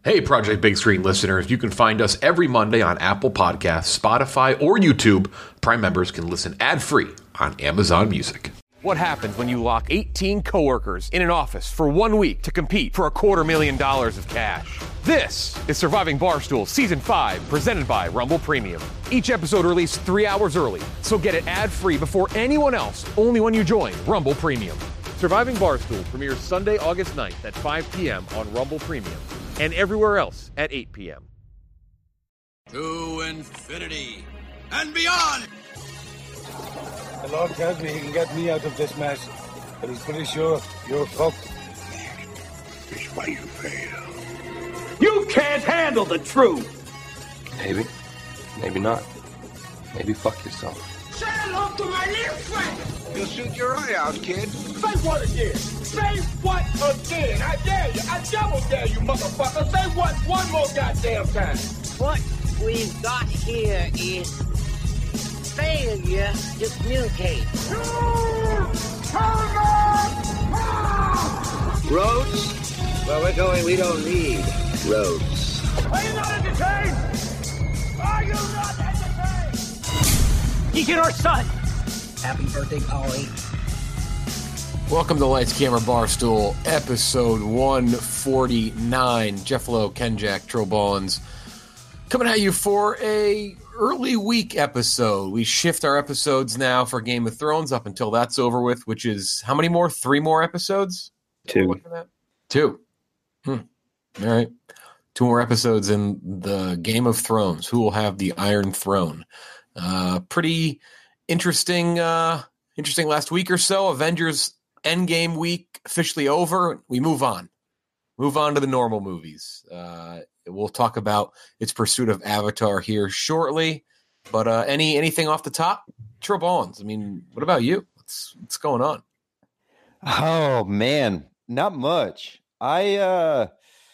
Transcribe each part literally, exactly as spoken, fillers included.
Hey, Project Big Screen listeners, you can find us every Monday on Apple Podcasts, Spotify, or YouTube. Prime members can listen ad-free on Amazon Music. What happens when you lock eighteen coworkers in an office for one week to compete for a quarter million dollars of cash? This is Surviving Barstool Season five, presented by Rumble Premium. Each episode released three hours early, so get it ad-free before anyone else, only when you join Rumble Premium. Surviving Barstool premieres Sunday, August ninth at five p.m. on Rumble Premium and everywhere else at eight p.m. To infinity and beyond! The Lord tells me he can get me out of this mess, but he's pretty sure you're fucked. It's why you fail. You can't handle the truth! Maybe. Maybe not. Maybe fuck yourself. Say hello to my little friend! You'll shoot your eye out, kid. Say what again? Say what again? I dare you. I double dare you, motherfucker. Say what one more goddamn time. What we've got here is failure to communicate. Roads? Where we're going, we don't need roads. Are you not entertained? Are you not entertained? Deacon or son? Happy birthday, Polly. Welcome to Lights Camera Barstool, episode one forty-nine. Jeff Lowe, Ken Jack, Tro Ballins, coming at you for a early week episode. We shift our episodes now for Game of Thrones up until that's over with, which is how many more? Three more episodes? Two. Two. Hmm. All right. Two more episodes in the Game of Thrones. Who will have the Iron Throne? Uh, pretty interesting, uh, interesting last week or so. Avengers Endgame week officially over. We move on. Move on to the normal movies. Uh, we'll talk about its pursuit of Avatar here shortly. But uh, any anything off the top? Tro Ballins, I mean, what about you? What's what's going on? Oh man, not much. I uh,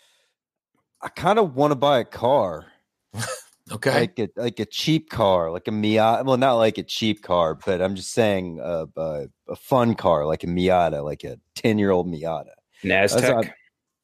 I kind of want to buy a car. Okay, like a like a cheap car, like a Miata. Well, not like a cheap car, but I'm just saying uh, uh, a fun car, like a Miata, like a ten year old Miata. An Aztec.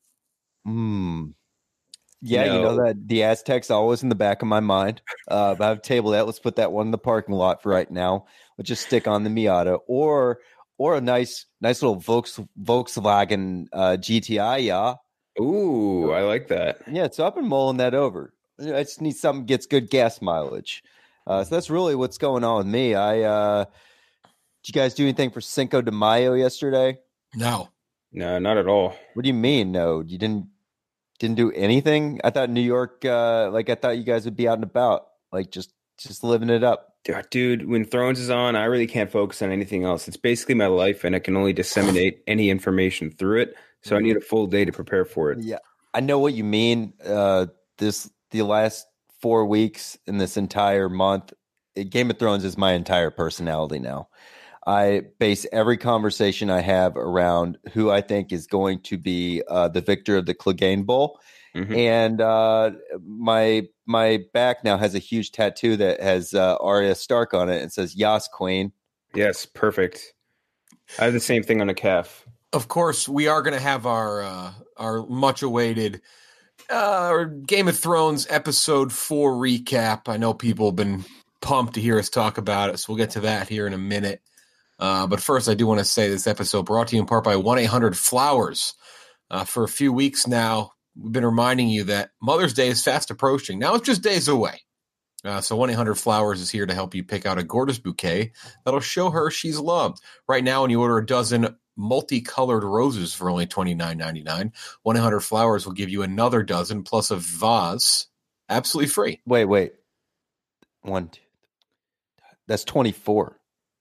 Hmm. Yeah, No. you know that the Aztec's always in the back of my mind. Uh, but I've tabled that. Let's put that one in the parking lot for right now. Let's just stick on the Miata, or or a nice nice little Volks, Volkswagen uh, G T I. Yeah. Ooh, I like that. Yeah, so I've been mulling that over. I just need something that gets good gas mileage. Uh, so that's really what's going on with me. I uh, did you guys do anything for Cinco de Mayo yesterday? no. No, not at all. What do you mean? No, you didn't didn't do anything. I thought New York, uh, like I thought you guys would be out and about, like just just living it up. Dude, when Thrones is on, I really can't focus on anything else. It's basically my life, and I can only disseminate any information through it. So I need a full day to prepare for it. Yeah, I know what you mean. Uh, this the last four weeks in this entire month, Game of Thrones is my entire personality now. I base every conversation I have around who I think is going to be uh, the victor of the Clegane Bowl. Mm-hmm. And uh, my my back now has a huge tattoo that has uh, Arya Stark on it and says, Yas, Queen. Yes, perfect. I have the same thing on a calf. Of course, we are going to have our uh, our much awaited uh, Game of Thrones episode four recap. I know people have been pumped to hear us talk about it, so we'll get to that here in a minute. Uh, but first, I do want to say this episode brought to you in part by one eight hundred flowers. Uh, for a few weeks now, we've been reminding you that Mother's Day is fast approaching. Now it's just days away. Uh, so one eight hundred flowers is here to help you pick out a gorgeous bouquet that'll show her she's loved. Right now, when you order a dozen multicolored roses for only twenty-nine ninety-nine, one eight hundred flowers will give you another dozen plus a vase absolutely free. Wait, wait. One, two. That's twenty-four.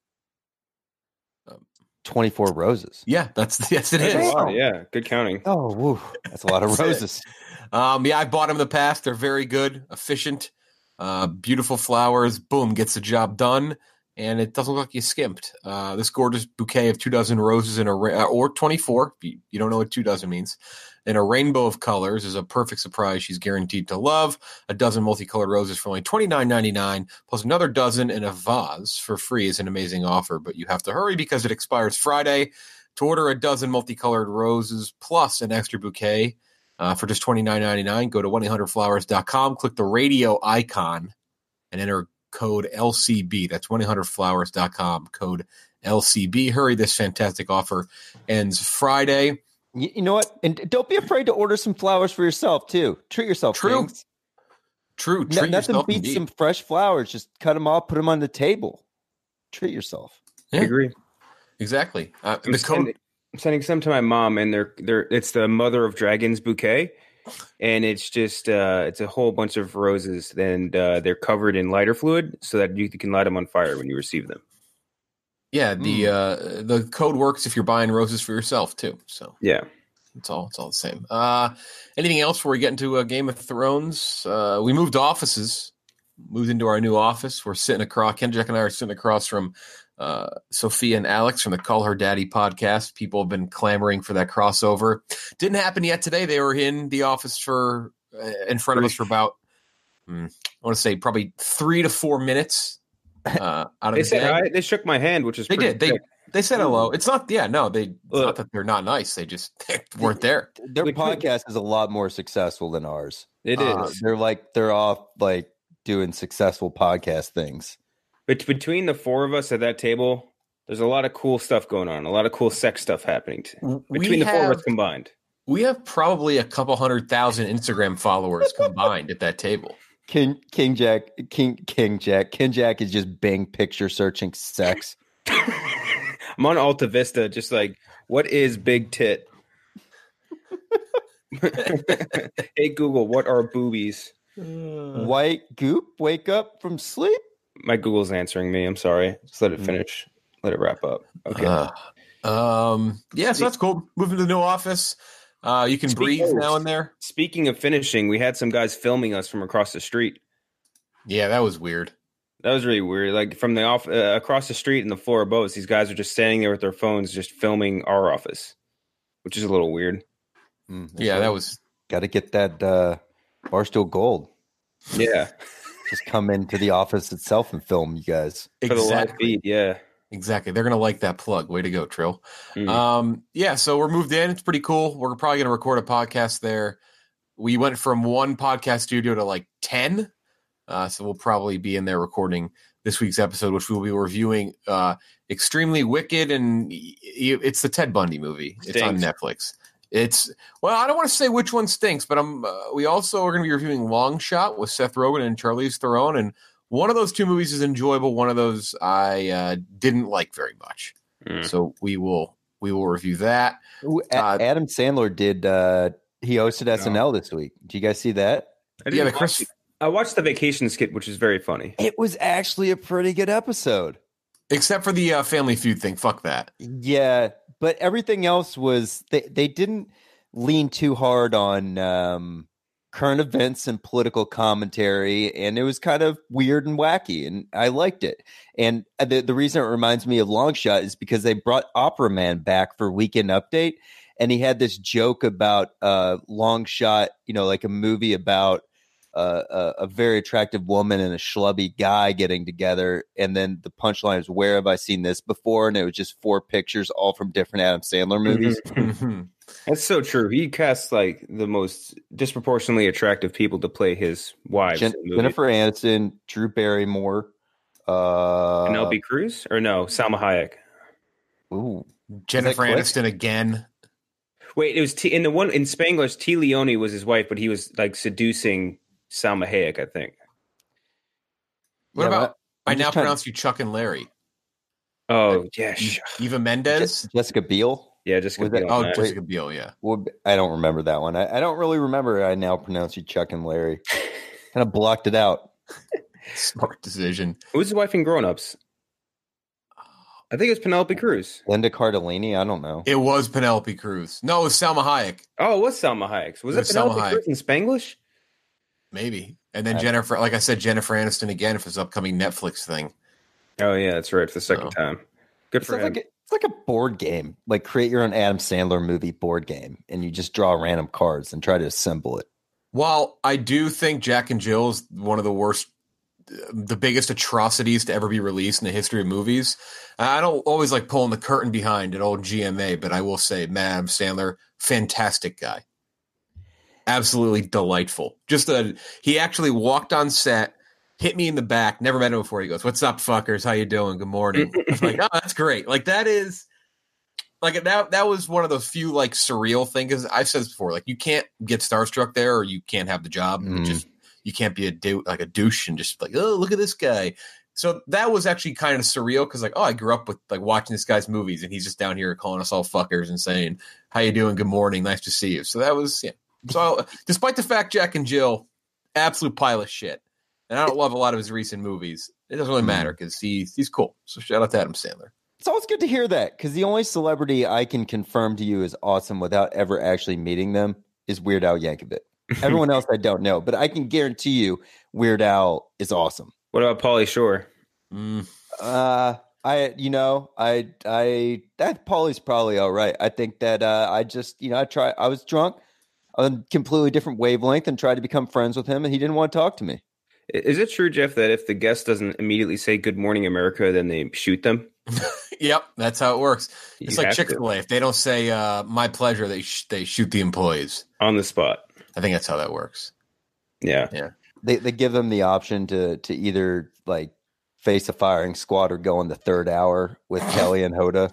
twenty-four roses. Yeah, that's yes, it That's is. a lot, yeah, good counting. Oh, woo. That's a lot of roses. Um, yeah, I've bought them in the past. They're very good, efficient, uh, beautiful flowers. Boom, gets the job done, and it doesn't look like you skimped. Uh, this gorgeous bouquet of two dozen roses in a ra- or twenty-four. You, you don't know what two dozen means. In a rainbow of colors is a perfect surprise she's guaranteed to love. A dozen multicolored roses for only twenty-nine ninety-nine, plus another dozen in a vase for free is an amazing offer, but you have to hurry because it expires Friday. To order a dozen multicolored roses plus an extra bouquet, uh, for just twenty-nine ninety-nine. Go to one eight hundred flowers dot com, click the radio icon, and enter code L C B. That's one eight hundred flowers dot com, code L C B. Hurry, this fantastic offer ends Friday. You, you know what? And don't be afraid to order some flowers for yourself, too. Treat yourself. True. Kings. True. No, Treat nothing yourself beats indeed. some fresh flowers. Just cut them off, put them on the table. Treat yourself. Yeah. I agree. Exactly. Uh, I'm the code. sending, I'm sending some to my mom, and they're they're it's the Mother of Dragons bouquet, and it's just uh, it's a whole bunch of roses, and uh, they're covered in lighter fluid so that you can light them on fire when you receive them. Yeah, the Mm. uh, the code works if you're buying roses for yourself too. So Yeah. it's all it's all the same. Uh, anything else before we get into uh, Game of Thrones? Uh, we moved offices, moved into our new office. We're sitting across. Kendrick and I are sitting across from uh, Sophia and Alex from the Call Her Daddy podcast. People have been clamoring for that crossover. Didn't happen yet today. They were in the office for uh, in front of us for about hmm, I want to say probably three to four minutes. Uh, out of They the said day. hi, they shook my hand, which is They pretty did. They sick. they said hello. It's not. Yeah, no. They. It's Look. not that they're not nice. They just they weren't there. Their We could- podcast is a lot more successful than ours. It Uh, is. They're like they're off like doing successful podcast things. But between the four of us at that table, there's a lot of cool stuff going on. A lot of cool sex stuff happening t- We between the four of have- us combined. We have probably a couple hundred thousand Instagram followers combined at that table. King King Jack King King Jack King Jack is just Bing picture searching sex. I'm on Alta Vista, just like, what is big tit? Hey Google, what are boobies? White goop, wake up from sleep. My Google's answering me. I'm sorry. Just let it finish. Let it wrap up. Okay. Uh, um. Yeah. So that's cool. Moving to the new office. Uh, you can Speak- breathe now and there. Speaking of finishing, we had some guys filming us from across the street. Yeah, that was weird. That was really weird. Like from the off uh, across the street in the floor above us, these guys are just standing there with their phones, just filming our office, which is a little weird. Mm, Yeah, that was. got to get that uh, Barstool Gold. Yeah, Just come into the office itself and film you guys. for the live Exactly. feed. Yeah. Exactly. They're going to like that plug. Way to go, Trill. Mm. Um, yeah, so we're moved in. It's pretty cool. We're probably going to record a podcast there. We went from one podcast studio to like ten. Uh, so we'll probably be in there recording this week's episode, which we'll be reviewing uh, Extremely Wicked. And y- y- it's the Ted Bundy movie. It's on Stinks. Netflix. It's, well, I don't want to say which one stinks, but I'm, uh, we also are going to be reviewing Long Shot with Seth Rogen and Charlize Theron. And one of those two movies is enjoyable. One of those I uh, didn't like very much. Mm. So we will we will review that. Ooh, A- Uh, Adam Sandler did. Uh, he hosted S N L this week. Did you guys see that? I Yeah, didn't the Chris, watch- I watched the vacation skit, which is very funny. It was actually a pretty good episode. except for the uh, Family Feud thing. Fuck that. Yeah, but everything else was they they didn't lean too hard on um, current events and political commentary, and it was kind of weird and wacky, and I liked it. And the the reason it reminds me of Long Shot is because they brought Opera Man back for Weekend Update, and he had this joke about uh, Long Shot, you know, like a movie about uh, a, a very attractive woman and a schlubby guy getting together, and then the punchline is, "Where have I seen this before?" And it was just four pictures, all from different Adam Sandler movies. That's so true. He casts like the most disproportionately attractive people to play his wives. Jen- in the movie. Jennifer Aniston, Drew Barrymore, uh, Penelope Cruz, or no, Salma Hayek. Ooh, Jennifer Click? Aniston again. Wait, it was T- in the one in Spanglish. T. Leone was his wife, but he was like seducing Salma Hayek, I think. What Yeah, about? but I I'm now just trying- pronounce you Chuck and Larry. Oh yeah, sh- Eva Mendes. Je- Jessica Biel. yeah, just Was gonna be that- on Oh, that. Jessica Biel. Yeah. Well, I don't remember that one. I, I don't really remember. I now pronounce you Chuck and Larry. Kind of blocked it out. Smart decision. Who's his wife in Grown Ups? I think it was Penelope Cruz. Linda Cardellini. I don't know. It was Penelope Cruz. No, it was Salma Hayek. Oh, it was Salma Hayek. Was It it, was Salma Penelope Cruz in Spanglish? Maybe. And then I- Jennifer, like I said, Jennifer Aniston again for his upcoming Netflix thing. Oh yeah, that's right. For the second Oh. time. Good It's for him. like, a, it's like a board game. Like create your own Adam Sandler movie board game, and you just draw random cards and try to assemble it. While I do think Jack and Jill is one of the worst, the biggest atrocities to ever be released in the history of movies, I don't always like pulling the curtain behind an old G M A, but I will say, Matt Adam Sandler, fantastic guy. absolutely delightful. Just a, he actually walked on set, hit me in the back, never met him before. He goes, "What's up, fuckers? How you doing? Good morning." I was like, "Oh, that's great." Like that is like that. That was one of those few like surreal things. I've said this before. Like you can't get starstruck there, or you can't have the job. Mm. It just you can't be a du- like a douche and just like, oh, look at this guy. So that was actually kind of surreal because like, oh, I grew up with like watching this guy's movies, and he's just down here calling us all fuckers and saying, "How you doing? Good morning. Nice to see you." So that was yeah. So despite the fact Jack and Jill, absolute pile of shit. And I don't love a lot of his recent movies. It doesn't really matter because he's he's cool. So shout out to Adam Sandler. It's always good to hear that because the only celebrity I can confirm to you is awesome without ever actually meeting them is Weird Al Yankovic. Everyone else I don't know, but I can guarantee you Weird Al is awesome. What about Pauly Shore? Mm. Uh, I you know I I that Pauly's probably all right. I think that uh, I just you know I try I was drunk on a completely different wavelength and tried to become friends with him, and he didn't want to talk to me. Is it true, Jeff, that if the guest doesn't immediately say "Good morning, America," then they shoot them? Yep, that's how it works. It's You like have to. Chick-fil-A. If they don't say uh, "my pleasure," they sh- they shoot the employees on the spot. I think that's how that works. Yeah, yeah. They they give them the option to to either like face a firing squad or go in the third hour with Kelly and Hoda.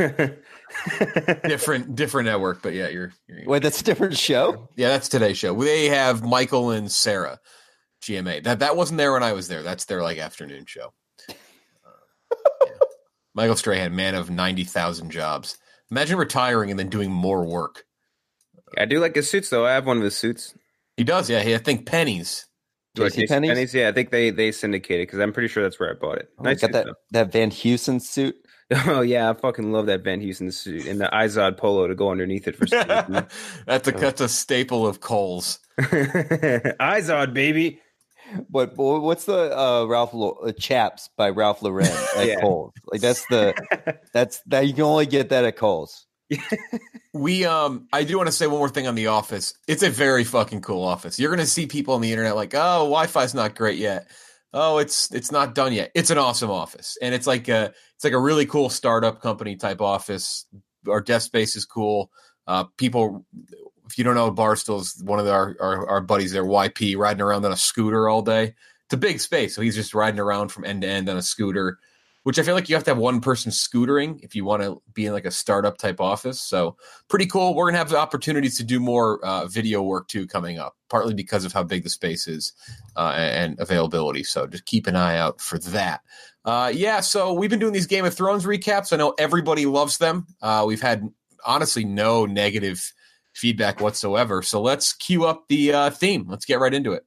different different network, but yeah, you're, you're wait. That's a different show. Yeah, that's today's show. They have Michael and Sarah. G M A. That that wasn't there when I was there. That's their like afternoon show. Uh, yeah. Michael Strahan, man of ninety thousand jobs. Imagine retiring and then doing more work. I do like his suits though. I have one of his suits. He does, yeah. He, I think Pennies. Like JC Penney's? Pennies? Yeah, I think they they syndicated because I'm pretty sure that's where I bought it. Oh, Nice got suit, that though. that Van Heusen suit. Oh yeah, I fucking love that Van Heusen suit and the Izod polo to go underneath it for safety. that's a that's a staple of Kohl's. Izod, baby. What what's the uh, Ralph Lo- uh, Chaps by Ralph Lauren at Yeah. Kohl's? Like that's the that's that you can only get that at Kohl's. We um I do want to say one more thing on The Office. It's a very fucking cool office. You're gonna see people on the internet like, oh, Wi-Fi's not great yet. Oh, it's it's not done yet. It's an awesome office. And it's like a it's like a really cool startup company type office. Our desk space is cool. Uh people if you don't know, Barstool's one of our, our our buddies there, Y P, riding around on a scooter all day. It's a big space, so he's just riding around from end to end on a scooter, which I feel like you have to have one person scootering if you want to be in like a startup type office. So pretty cool. We're going to have the opportunities to do more uh, video work too coming up, partly because of how big the space is uh, and availability. So just keep an eye out for that. Uh, yeah, so we've been doing these Game of Thrones recaps. I know everybody loves them. Uh, we've had honestly no negative feedback whatsoever. So let's cue up the uh, theme. Let's get right into it.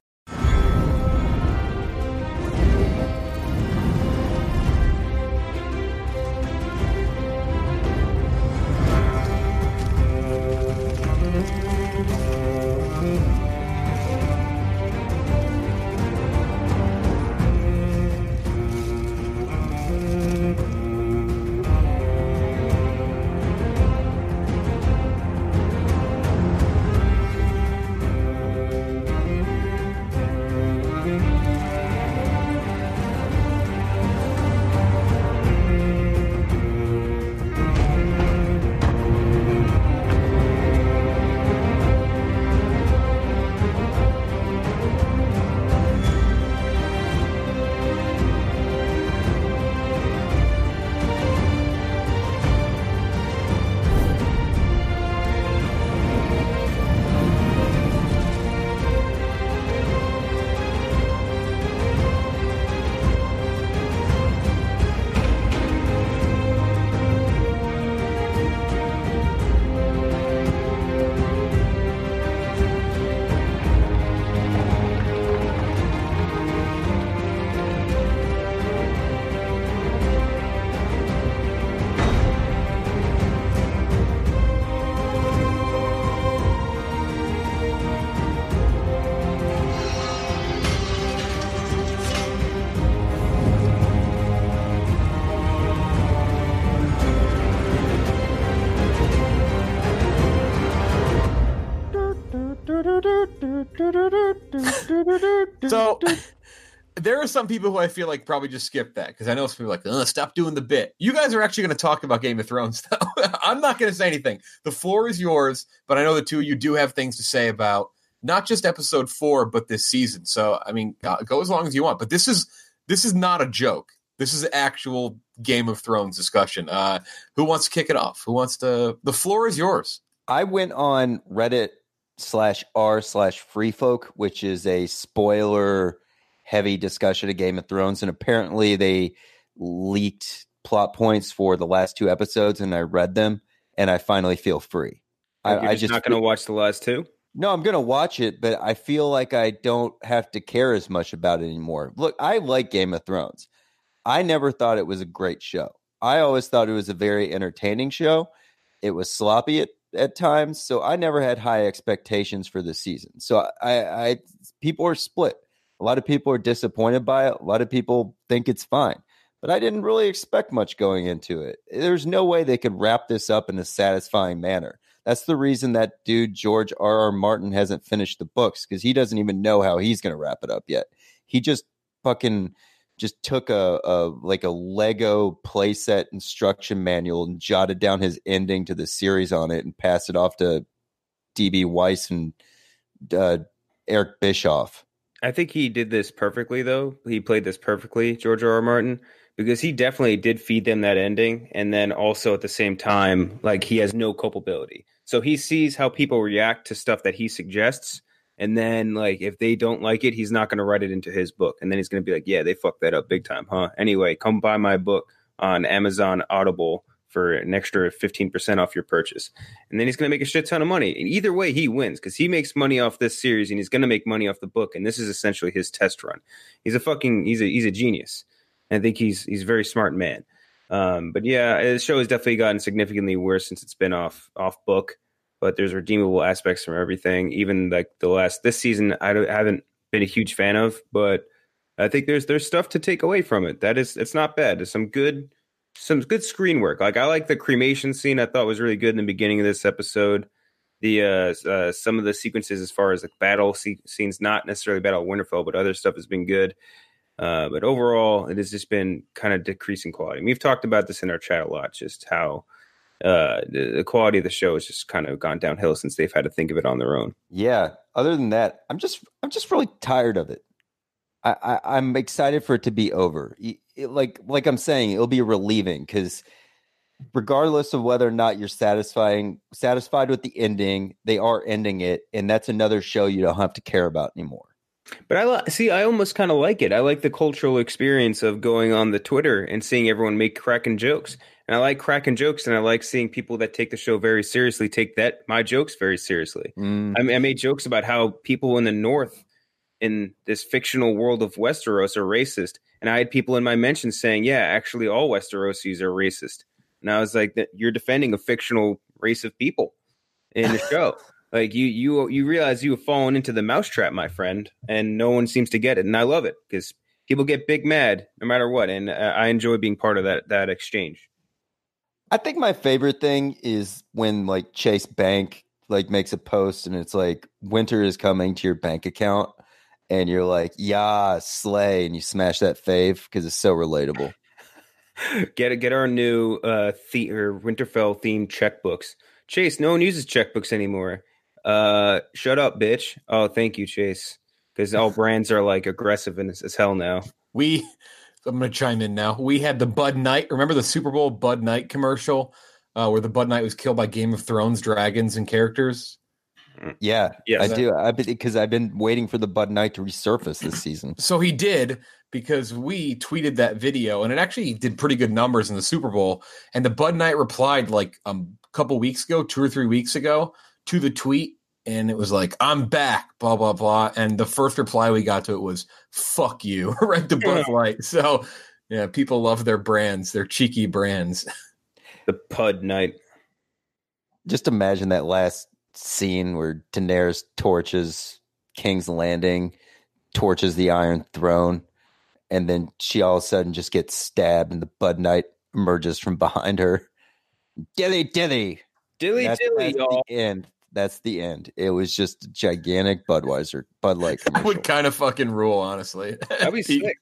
So there are some people who I feel like probably just skip that because I know some people are like, Ugh, stop doing the bit. You guys are actually going to talk about Game of Thrones, though. I'm not going to say anything. The floor is yours, but I know the two of you do have things to say about not just episode four, but this season. So, I mean, uh, go as long as you want. But this is this is not a joke. This is actual Game of Thrones discussion. Uh, who wants to kick it off? Who wants to? The floor is yours. I went on Reddit slash r slash free folk, which is a spoiler heavy discussion of Game of Thrones. And apparently they leaked plot points for the last two episodes, and I read them, and I finally feel free. Like I, you're I just, just not going to watch the last two? No, I'm going to watch it, but I feel like I don't have to care as much about it anymore. Look, I like Game of Thrones. I never thought it was a great show. I always thought it was a very entertaining show. It was sloppy at, at times, so I never had high expectations for the season. So I, I, people are split. A lot of people are disappointed by it. A lot of people think it's fine, but I didn't really expect much going into it. There's no way they could wrap this up in a satisfying manner. That's the reason that dude, George R R. Martin, hasn't finished the books, because he doesn't even know how he's going to wrap it up yet. He just fucking just took a, a like a Lego playset instruction manual and jotted down his ending to the series on it and passed it off to D B. Weiss and uh, Eric Bischoff. I think he did this perfectly, though. He played this perfectly, George R. R. Martin, because he definitely did feed them that ending. And then also at the same time, like, he has no culpability. So he sees how people react to stuff that he suggests. And then, like, if they don't like it, he's not going to write it into his book. And then he's going to be like, yeah, they fucked that up big time, huh? Anyway, come buy my book on Amazon Audible for an extra fifteen percent off your purchase. And then he's going to make a shit ton of money. And either way, he wins, because he makes money off this series and he's going to make money off the book. And this is essentially his test run. He's a fucking, he's a, he's a genius. And I think he's, he's a very smart man. Um, but yeah, the show has definitely gotten significantly worse since it's been off, off book. But there's redeemable aspects from everything. Even like the last, this season, I, don't, I haven't been a huge fan of, but I think there's, there's stuff to take away from it. That is, it's not bad. There's some good, some good screen work. Like, I like the cremation scene. I thought was really good in the beginning of this episode. The uh, uh, some of the sequences as far as like battle se- scenes, not necessarily Battle of Winterfell, but other stuff has been good. Uh, but overall, it has just been kind of decreasing quality. And we've talked about this in our chat a lot, just how uh, the, the quality of the show has just kind of gone downhill since they've had to think of it on their own. Yeah. Other than that, I'm just I'm just really tired of it. I, I I'm excited for it to be over. It, it, like like I'm saying, it'll be relieving, because regardless of whether or not you're satisfying satisfied with the ending, they are ending it, and that's another show you don't have to care about anymore. But I li- see, I almost kind of like it. I like the cultural experience of going on the Twitter and seeing everyone make cracking jokes. And I like cracking jokes, and I like seeing people that take the show very seriously take that my jokes very seriously. Mm. I, mean, I made jokes about how people in the North, in this fictional world of Westeros, are racist, and I had people in my mentions saying, "Yeah, actually, all Westerosis are racist." And I was like, "That you're defending a fictional race of people in the show." Like, you, you, you realize you have fallen into the mousetrap, my friend, and no one seems to get it. And I love it, because people get big mad no matter what. And I enjoy being part of that, that exchange. I think my favorite thing is when, like, Chase Bank, like, makes a post and it's like, winter is coming to your bank account. And you're like, yeah, slay. And you smash that fave, because it's so relatable. Get get our new uh, the- or Winterfell themed checkbooks. Chase, no one uses checkbooks anymore. Uh, shut up, bitch. Oh, thank you, Chase. Because all brands are like aggressive and as, as hell now. We, I'm going to chime in now. We had the Bud Knight. Remember the Super Bowl Bud Knight commercial uh, where the Bud Knight was killed by Game of Thrones dragons and characters? Yeah, Yes. I do. I because I've been waiting for the Bud Knight to resurface this season. So he did, because we tweeted that video, and it actually did pretty good numbers in the Super Bowl. And the Bud Knight replied like um, a couple weeks ago, two or three weeks ago, to the tweet. And it was like, I'm back, blah, blah, blah. And the first reply we got to it was, fuck you, right to Bud Light. So, yeah, people love their brands, their cheeky brands. The Bud Knight. Just imagine that last scene where Daenerys torches King's Landing, torches the Iron Throne, and then she all of a sudden just gets stabbed, and the Bud Knight emerges from behind her. Dilly, dilly. Dilly, that's, dilly, that's y'all. the end. That's the end. It was just a gigantic Budweiser, Bud Light That commercial. would kind of fucking rule, honestly. That'd be sick.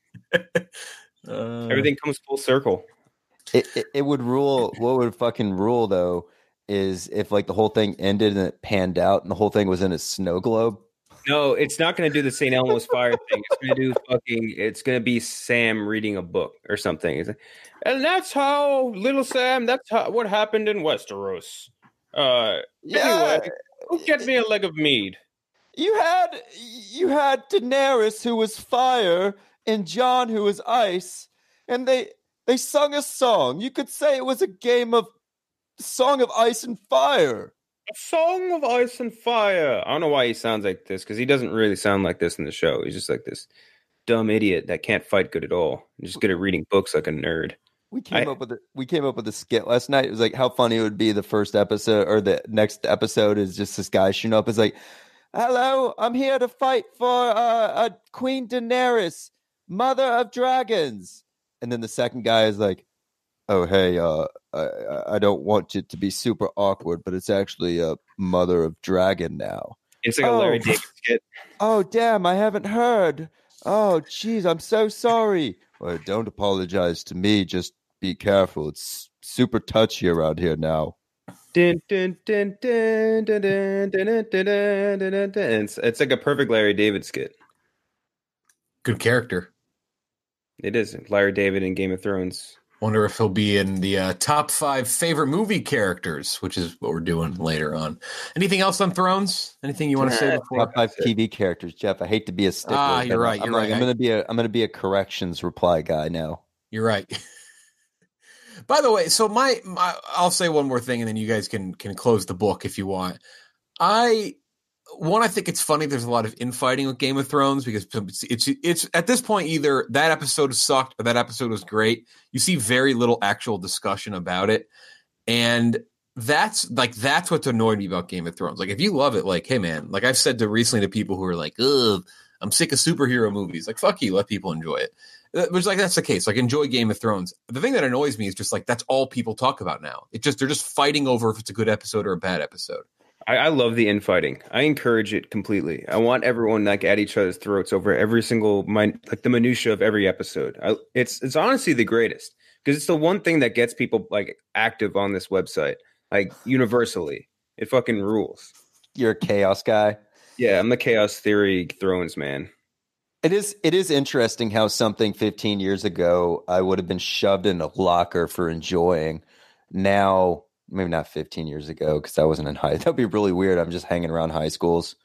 uh, Everything comes full circle. It, it it would rule. What would fucking rule though is if like the whole thing ended and it panned out and the whole thing was in a snow globe. No, it's not going to do the Saint Elmo's fire thing. It's going to do fucking. It's going to be Sam reading a book or something. It's like, and that's how little Sam. That's how what happened in Westeros. Uh, Yeah. Anyway, go get me a leg of mead. You had you had Daenerys who was fire and Jon who was ice, and they they sung a song. You could say it was a game of Song of Ice and Fire. A song of ice and fire. I don't know why he sounds like this because he doesn't really sound like this in the show. He's just like this dumb idiot that can't fight good at all. He's just good at reading books like a nerd. We came I- up with a, we came up with a skit last night. It was like how funny it would be the first episode or the next episode is just this guy shooting up. It's like, hello, I'm here to fight for uh, uh, Queen Daenerys, Mother of Dragons. And then the second guy is like, oh, hey, uh, I, I don't want it to be super awkward, but it's actually a Mother of Dragon now. It's like Oh. a Larry David skit. Oh, damn, I haven't heard. Oh, geez, I'm so sorry. Well, don't apologize to me. Just be careful. It's super touchy around here now. Dun, dun, dun, dun, dun, dun, dun, dun, dun, dun, dun, dun. It's, it's like a perfect Larry David skit. Good character. It is. Larry David in Game of Thrones. Wonder if he'll be in the uh, top five favorite movie characters, which is what we're doing later on. Anything else on Thrones? Anything you want to say before? Top five T V characters, Jeff. I hate to be a stickler. Ah, but you're right, I'm you're like, right. I'm gonna be a I'm gonna be a corrections reply guy now. You're right. By the way, so my, my I'll say one more thing, and then you guys can can close the book if you want. I one, I think it's funny. There's a lot of infighting with Game of Thrones because it's, it's it's at this point either that episode sucked or that episode was great. You see very little actual discussion about it, and that's like that's what's annoyed me about Game of Thrones. Like if you love it, like hey man, like I've said to recently to people who are like, ugh, I'm sick of superhero movies. Like fuck you, let people enjoy it. Which like that's the case. Like enjoy Game of Thrones. The thing that annoys me is just like that's all people talk about now. It just they're just fighting over if it's a good episode or a bad episode. I, I love the infighting. I encourage it completely. I want everyone like at each other's throats over every single min- like the minutia of every episode. I, it's it's honestly the greatest because it's the one thing that gets people like active on this website, like universally. It fucking rules. You're a chaos guy. Yeah, I'm the chaos theory Thrones man. It is it is interesting how something fifteen years ago I would have been shoved in a locker for enjoying. Now, maybe not fifteen years ago because I wasn't in high. That'd be really weird. I'm just hanging around high schools.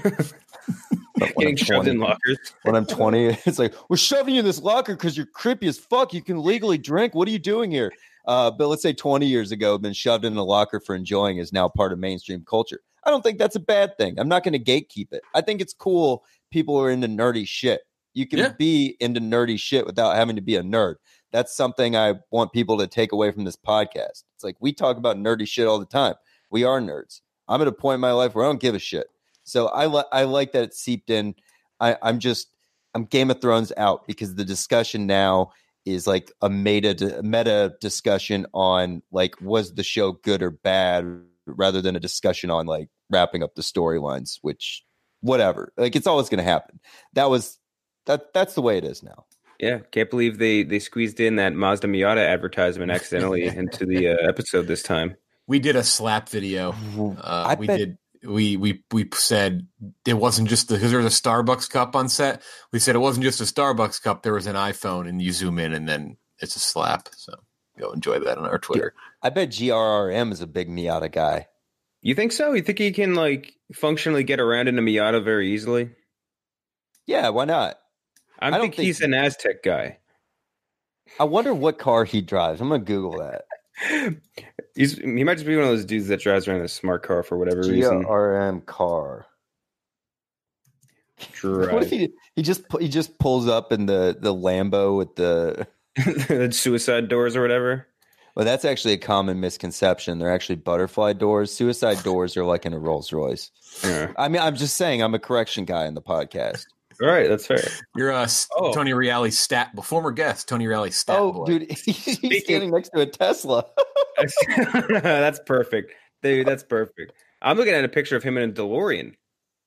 Getting shoved in lockers. When I'm twenty, it's like, we're shoving you in this locker because you're creepy as fuck. You can legally drink. What are you doing here? Uh, but let's say twenty years ago, been shoved in a locker for enjoying is now part of mainstream culture. I don't think that's a bad thing. I'm not going to gatekeep it. I think it's cool. People are into nerdy shit. You can Yeah. be into nerdy shit without having to be a nerd. That's something I want people to take away from this podcast. It's like we talk about nerdy shit all the time. We are nerds. I'm at a point in my life where I don't give a shit. So I, li- I like that it's seeped in. I, I'm just, I'm Game of Thrones out because the discussion now is like a meta, meta discussion on like, was the show good or bad rather than a discussion on like wrapping up the storylines, which whatever, like it's always going to happen. That was, that that's the way it is now. Yeah, can't believe they they squeezed in that Mazda Miata advertisement accidentally into the uh, episode this time. We did a slap video. Uh, I we bet- did. We we we said it wasn't just because there was a Starbucks cup on set. We said it wasn't just a Starbucks cup. There was an iPhone, and you zoom in, and then it's a slap. So go enjoy that on our Twitter. I bet G R R M is a big Miata guy. You think so? You think he can like functionally get around in a Miata very easily? Yeah, why not? I, I don't think, think- he's an Aztec guy. I wonder what car he drives. I'm gonna Google that. He's he might just be one of those dudes that drives around in a smart car for whatever G reason. R R M car. What if Drive. he he just pu- he just pulls up in the the Lambo with the The suicide doors or whatever. well, that's actually a common misconception. They're actually butterfly doors. Suicide doors are like in a Rolls Royce. Yeah. I mean, I'm just saying I'm a correction guy in the podcast. All right, that's fair. You're uh, Oh. Tony Reale stat, former guest Tony Reale stat Oh, boy. dude, he's standing next to a Tesla. That's perfect. Dude, that's perfect. I'm looking at a picture of him in a DeLorean.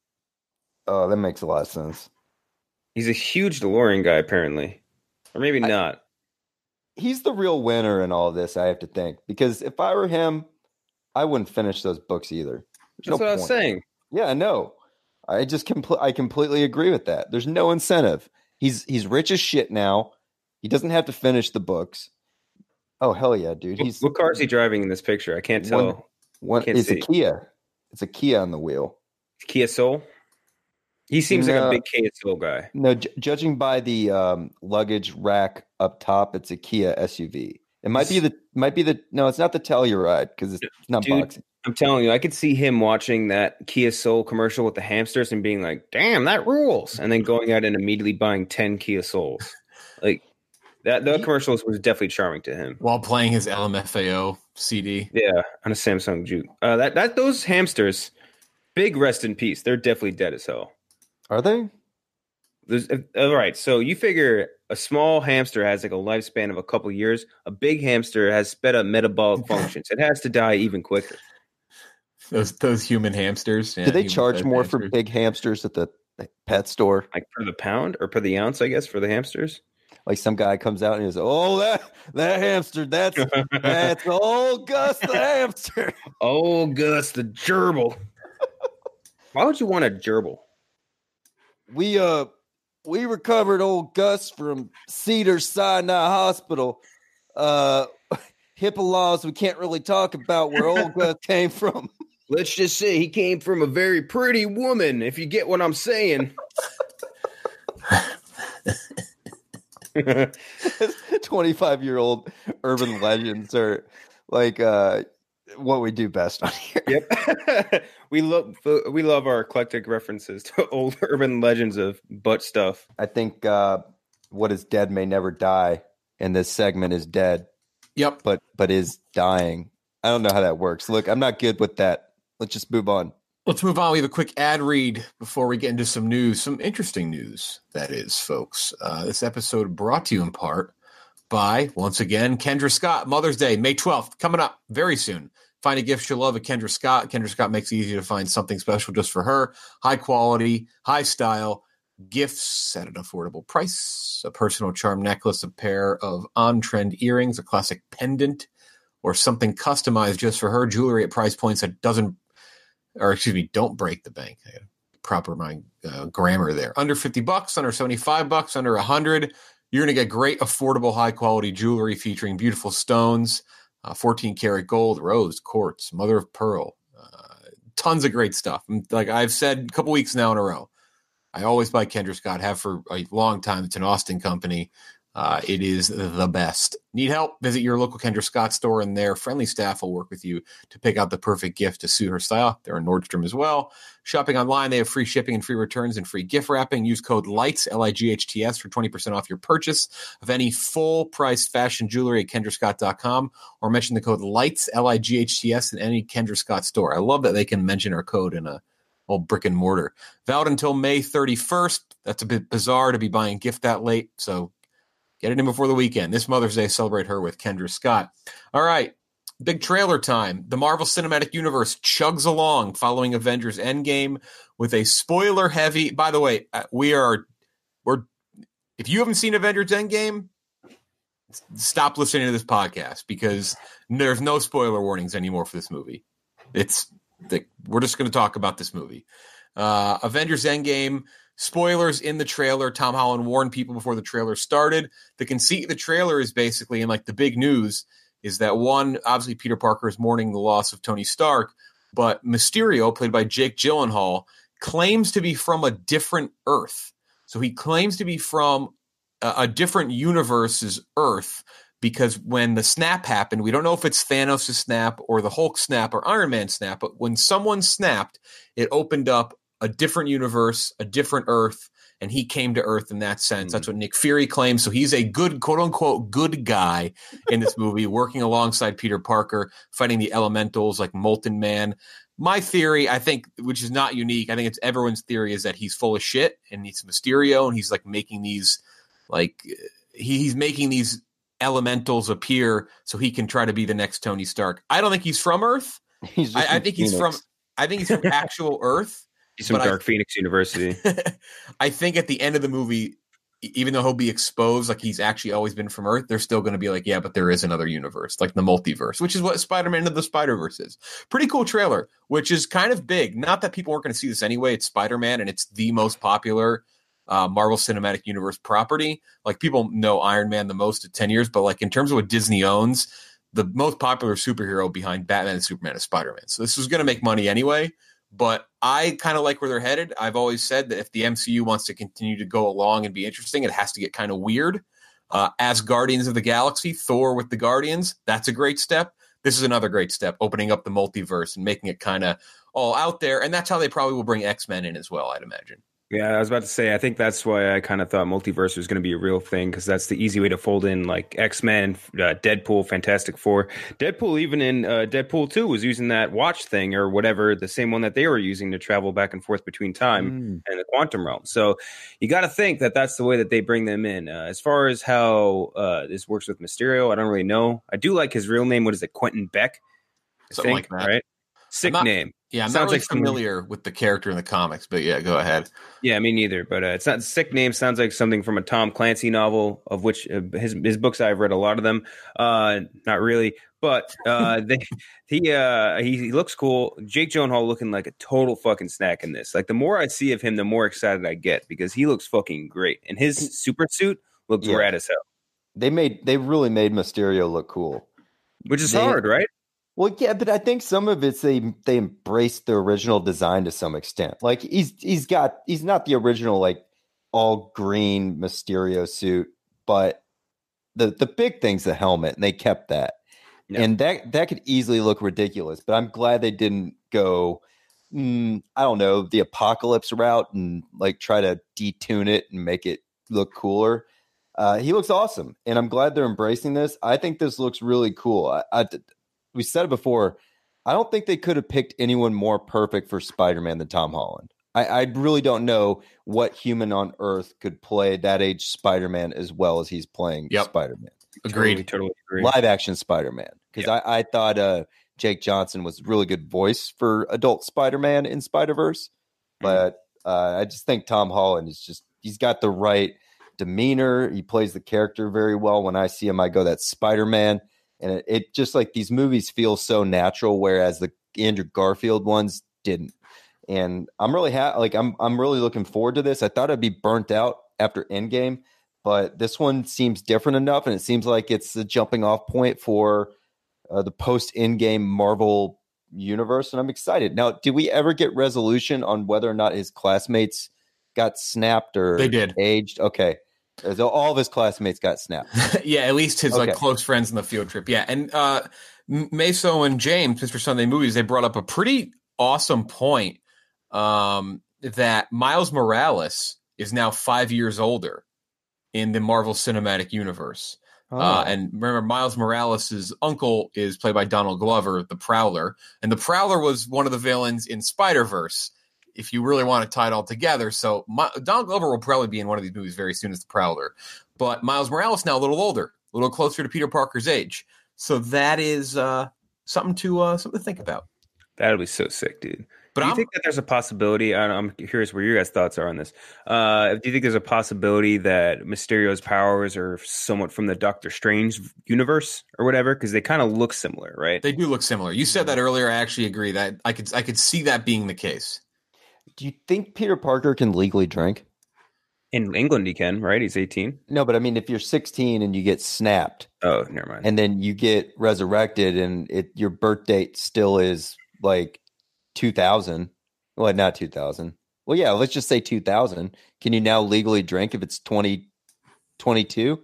Oh, that makes a lot of sense. He's a huge DeLorean guy, apparently. Or maybe I- not. He's the real winner in all this, I have to think, because if I were him, I wouldn't finish those books either. There's That's no what I was point. saying. Yeah, I know. I just compl- I completely agree with that. There's no incentive. He's he's rich as shit now. He doesn't have to finish the books. Oh hell yeah, dude! He's what car is he driving in this picture? I can't tell. One, one, can't it's see. a Kia. It's a Kia on the wheel. Kia Soul. He seems no, like a big Kia Soul guy. No, j- judging by the um, luggage rack up top, it's a Kia S U V. It might be the might be the no, it's not the Telluride because it's not Dude, boxy. I'm telling you, I could see him watching that Kia Soul commercial with the hamsters and being like, "Damn, that rules!" and then going out and immediately buying ten Kia Souls. Like that, the commercials was definitely charming to him while playing his L M F A O C D. Yeah, on a Samsung Juke. Uh, that that those hamsters, big rest in peace. They're definitely dead as hell. Are they? There's, uh, all right, so you figure a small hamster has like a lifespan of a couple years. A big hamster has sped up metabolic functions. It has to die even quicker. Those those human hamsters. Yeah, Do they human charge more hamsters. for big hamsters at the pet store? Like per the pound or per the ounce, I guess, for the hamsters? Like some guy comes out and he goes, "Oh, that that hamster, that's that's old Gus the hamster." Old Gus the gerbil. Why would you want a gerbil? We uh we recovered old Gus from Cedar Sinai Hospital. Uh, HIPAA laws we can't really talk about where old Gus came from. Let's just say he came from a very pretty woman, if you get what I'm saying. twenty-five-year-old urban legends are like uh, what we do best on here. Yep. we love we love our eclectic references to old urban legends of butt stuff. I think uh, what is dead may never die, and this segment is dead. Yep. But but is dying. I don't know how that works. Look, I'm not good with that. Let's just move on. Let's move on. We have a quick ad read before we get into some news, some interesting news, that is, folks. Uh, this episode brought to you in part by, once again, Kendra Scott. Mother's Day, May twelfth, coming up very soon. Find a gift you'll love at Kendra Scott. Kendra Scott makes it easy to find something special just for her. High quality, high style gifts at an affordable price. A personal charm necklace, a pair of on-trend earrings, a classic pendant, or something customized just for her. Jewelry at price points that doesn't or excuse me, don't break the bank. I got proper my uh, grammar there. Under fifty bucks, under seventy-five bucks, under one hundred. You're going to get great, affordable, high quality jewelry featuring beautiful stones, uh, fourteen karat gold, rose, quartz, mother of pearl, uh, tons of great stuff. Like I've said a couple weeks now in a row, I always buy Kendra Scott, have for a long time. It's an Austin company. Uh, it is the best. Need help? Visit your local Kendra Scott store, and their friendly staff will work with you to pick out the perfect gift to suit her style. They're in Nordstrom as well. Shopping online, they have free shipping and free returns and free gift wrapping. Use code LIGHTS, L I G H T S, for twenty percent off your purchase of any full-price fashion jewelry at kendra scott dot com, or mention the code LIGHTS, L I G H T S, in any Kendra Scott store. I love that they can mention our code in a old brick and mortar. Valid until May thirty-first. That's a bit bizarre to be buying a gift that late, so get it in before the weekend. This Mother's Day, celebrate her with Kendra Scott. All right, big trailer time. The Marvel Cinematic Universe chugs along following Avengers Endgame with a spoiler-heavy. By the way, we are we're. If you haven't seen Avengers Endgame, stop listening to this podcast because there's no spoiler warnings anymore for this movie. It's we're just going to talk about this movie. Uh, Avengers Endgame. Spoilers in the trailer. Tom Holland warned people before the trailer started. The conceit of the trailer is basically, and like the big news, is that one, obviously Peter Parker is mourning the loss of Tony Stark, but Mysterio, played by Jake Gyllenhaal, claims to be from a different Earth. So he claims to be from a, a different universe's Earth, because when the snap happened, we don't know if it's Thanos' snap or the Hulk snap or Iron Man snap, but when someone snapped, it opened up a different universe, a different Earth, and he came to Earth in that sense. Mm-hmm. That's what Nick Fury claims. So he's a good, quote-unquote, good guy in this movie, working alongside Peter Parker, fighting the elementals like Molten Man. My theory, I think, which is not unique, I think it's everyone's theory, is that he's full of shit, and he's Mysterio, and he's like making these, like, he, he's making these elementals appear so he can try to be the next Tony Stark. I don't think he's from Earth. He's just I, I think Phoenix. he's from, I think he's from actual Earth. He's from Dark I, Phoenix University. I think at the end of the movie, even though he'll be exposed, like he's actually always been from Earth, they're still going to be like, yeah, but there is another universe, like the multiverse, which is what Spider-Man Into the Spider-Verse is. Pretty cool trailer, which is kind of big. Not that people weren't going to see this anyway. It's Spider-Man, and it's the most popular uh, Marvel Cinematic Universe property. Like, people know Iron Man the most at ten years, but like in terms of what Disney owns, the most popular superhero behind Batman and Superman is Spider-Man. So this was going to make money anyway. But I kind of like where they're headed. I've always said that if the M C U wants to continue to go along and be interesting, it has to get kind of weird. Uh, as Guardians of the Galaxy, Thor with the Guardians, that's a great step. This is another great step, opening up the multiverse and making it kind of all out there. And that's how they probably will bring X-Men in as well, I'd imagine. Yeah, I was about to say, I think that's why I kind of thought multiverse was going to be a real thing, because that's the easy way to fold in like X-Men, uh, Deadpool, Fantastic Four. Deadpool, even in uh, Deadpool two, was using that watch thing or whatever, the same one that they were using to travel back and forth between time mm. and the quantum realm. So you got to think that that's the way that they bring them in. Uh, as far as how uh, this works with Mysterio, I don't really know. I do like his real name. What is it? Quentin Beck? I Something think, like that. Right? Sick not, name. Yeah, I'm Sounds not really like familiar with the character in the comics, but yeah, go ahead. Yeah, me neither. But uh, it's not sick name. Sounds like something from a Tom Clancy novel, of which uh, his his books, I've read a lot of them. Uh, not really, but uh, they, he uh, he he looks cool. Jake Gyllenhaal looking like a total fucking snack in this. Like, the more I see of him, the more excited I get, because he looks fucking great, and his super suit looks yeah. rad as hell. They made they really made Mysterio look cool, which is they, hard, right? Well, yeah, but I think some of it's they they embraced the original design to some extent. Like, he's he's got he's not the original like all green Mysterio suit, but the the big thing's the helmet, and they kept that. Yeah. And that that could easily look ridiculous, but I'm glad they didn't go mm, I don't know, the Apocalypse route and like try to detune it and make it look cooler. Uh, he looks awesome, and I'm glad they're embracing this. I think this looks really cool. I, I We said it before. I don't think they could have picked anyone more perfect for Spider-Man than Tom Holland. I, I really don't know what human on Earth could play that age Spider-Man as well as he's playing yep. Spider-Man. Agreed. Totally, totally agree. Live action Spider-Man. Because yep. I, I thought uh, Jake Johnson was a really good voice for adult Spider-Man in Spider-Verse. But uh, I just think Tom Holland is just, he's got the right demeanor. He plays the character very well. When I see him, I go, that's Spider-Man. And it, it just like these movies feel so natural, whereas the Andrew Garfield ones didn't. And I'm really ha- like I'm I'm really looking forward to this. I thought I'd be burnt out after Endgame, but this one seems different enough, and it seems like it's the jumping off point for uh, the post Endgame Marvel universe, and I'm excited. Now, did we ever get resolution on whether or not his classmates got snapped or they did aged? Okay. So all of his classmates got snapped. Yeah, at least his okay. like close friends on the field trip. Yeah, and uh, Meso and James, Mister Sunday Movies, they brought up a pretty awesome point um, that Miles Morales is now five years older in the Marvel Cinematic Universe. Oh. Uh, and remember, Miles Morales' uncle is played by Donald Glover, the Prowler, and the Prowler was one of the villains in Spider-Verse, if you really want to tie it all together. So my, Donald Glover will probably be in one of these movies very soon as the Prowler. But Miles Morales now a little older, a little closer to Peter Parker's age. So that is uh, something to uh, something to think about. That'll be so sick, dude. But do you I'm, think that there's a possibility? I'm curious where your guys' thoughts are on this. Uh, do you think there's a possibility that Mysterio's powers are somewhat from the Doctor Strange universe or whatever? Because they kind of look similar, right? They do look similar. You said that earlier. I actually agree that I could I could see that being the case. Do you think Peter Parker can legally drink? In England, he can, right? He's eighteen. No, but I mean, if you're sixteen and you get snapped, oh, never mind, and then you get resurrected, and it your birth date still is like two thousand. Well, not two thousand. Well, yeah, let's just say two thousand. Can you now legally drink if it's twenty twenty-two?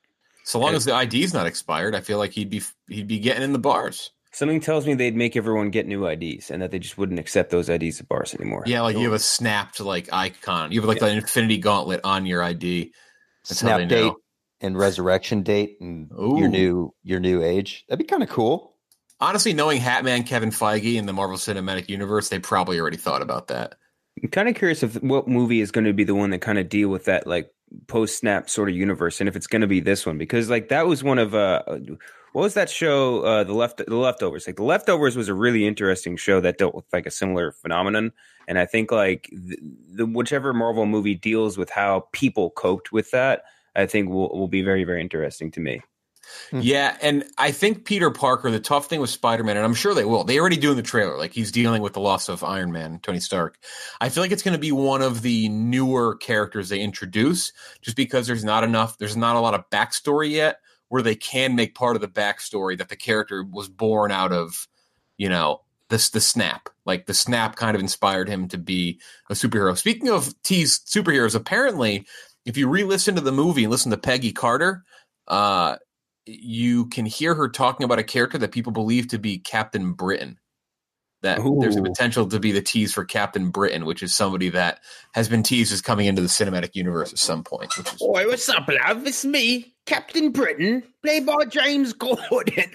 So long as the I D's not expired, I feel like he'd be he'd be getting in the bars. Something tells me they'd make everyone get new I Ds and that they just wouldn't accept those I Ds at bars anymore. Yeah, like you have a snapped like icon. You have like yeah. the Infinity Gauntlet on your I D. That's Snap date know. And resurrection date and Ooh. your new your new age. That'd be kind of cool. Honestly, knowing Hatman Kevin Feige in the Marvel Cinematic Universe, they probably already thought about that. I'm kind of curious if what movie is going to be the one that kind of deal with that like post snap sort of universe, and if it's going to be this one, because like that was one of uh what was that show? Uh, the left, the leftovers. Like the leftovers was a really interesting show that dealt with like a similar phenomenon. And I think like the, the whichever Marvel movie deals with how people coped with that, I think will will be very very interesting to me. Yeah, and I think Peter Parker, the tough thing with Spider-Man, and I'm sure they will, they already do in the trailer, like he's dealing with the loss of Iron Man, Tony Stark. I feel like it's going to be one of the newer characters they introduce, just because there's not enough, there's not a lot of backstory yet, where they can make part of the backstory that the character was born out of, you know, this the snap. Like the snap kind of inspired him to be a superhero. Speaking of teased superheroes, apparently, if you re-listen to the movie and listen to Peggy Carter, uh, you can hear her talking about a character that people believe to be Captain Britain. That Ooh. There's a potential to be the tease for Captain Britain, which is somebody that has been teased as coming into the cinematic universe at some point. Which is- Oi, what's up, love? It's me, Captain Britain, played by James Gordon.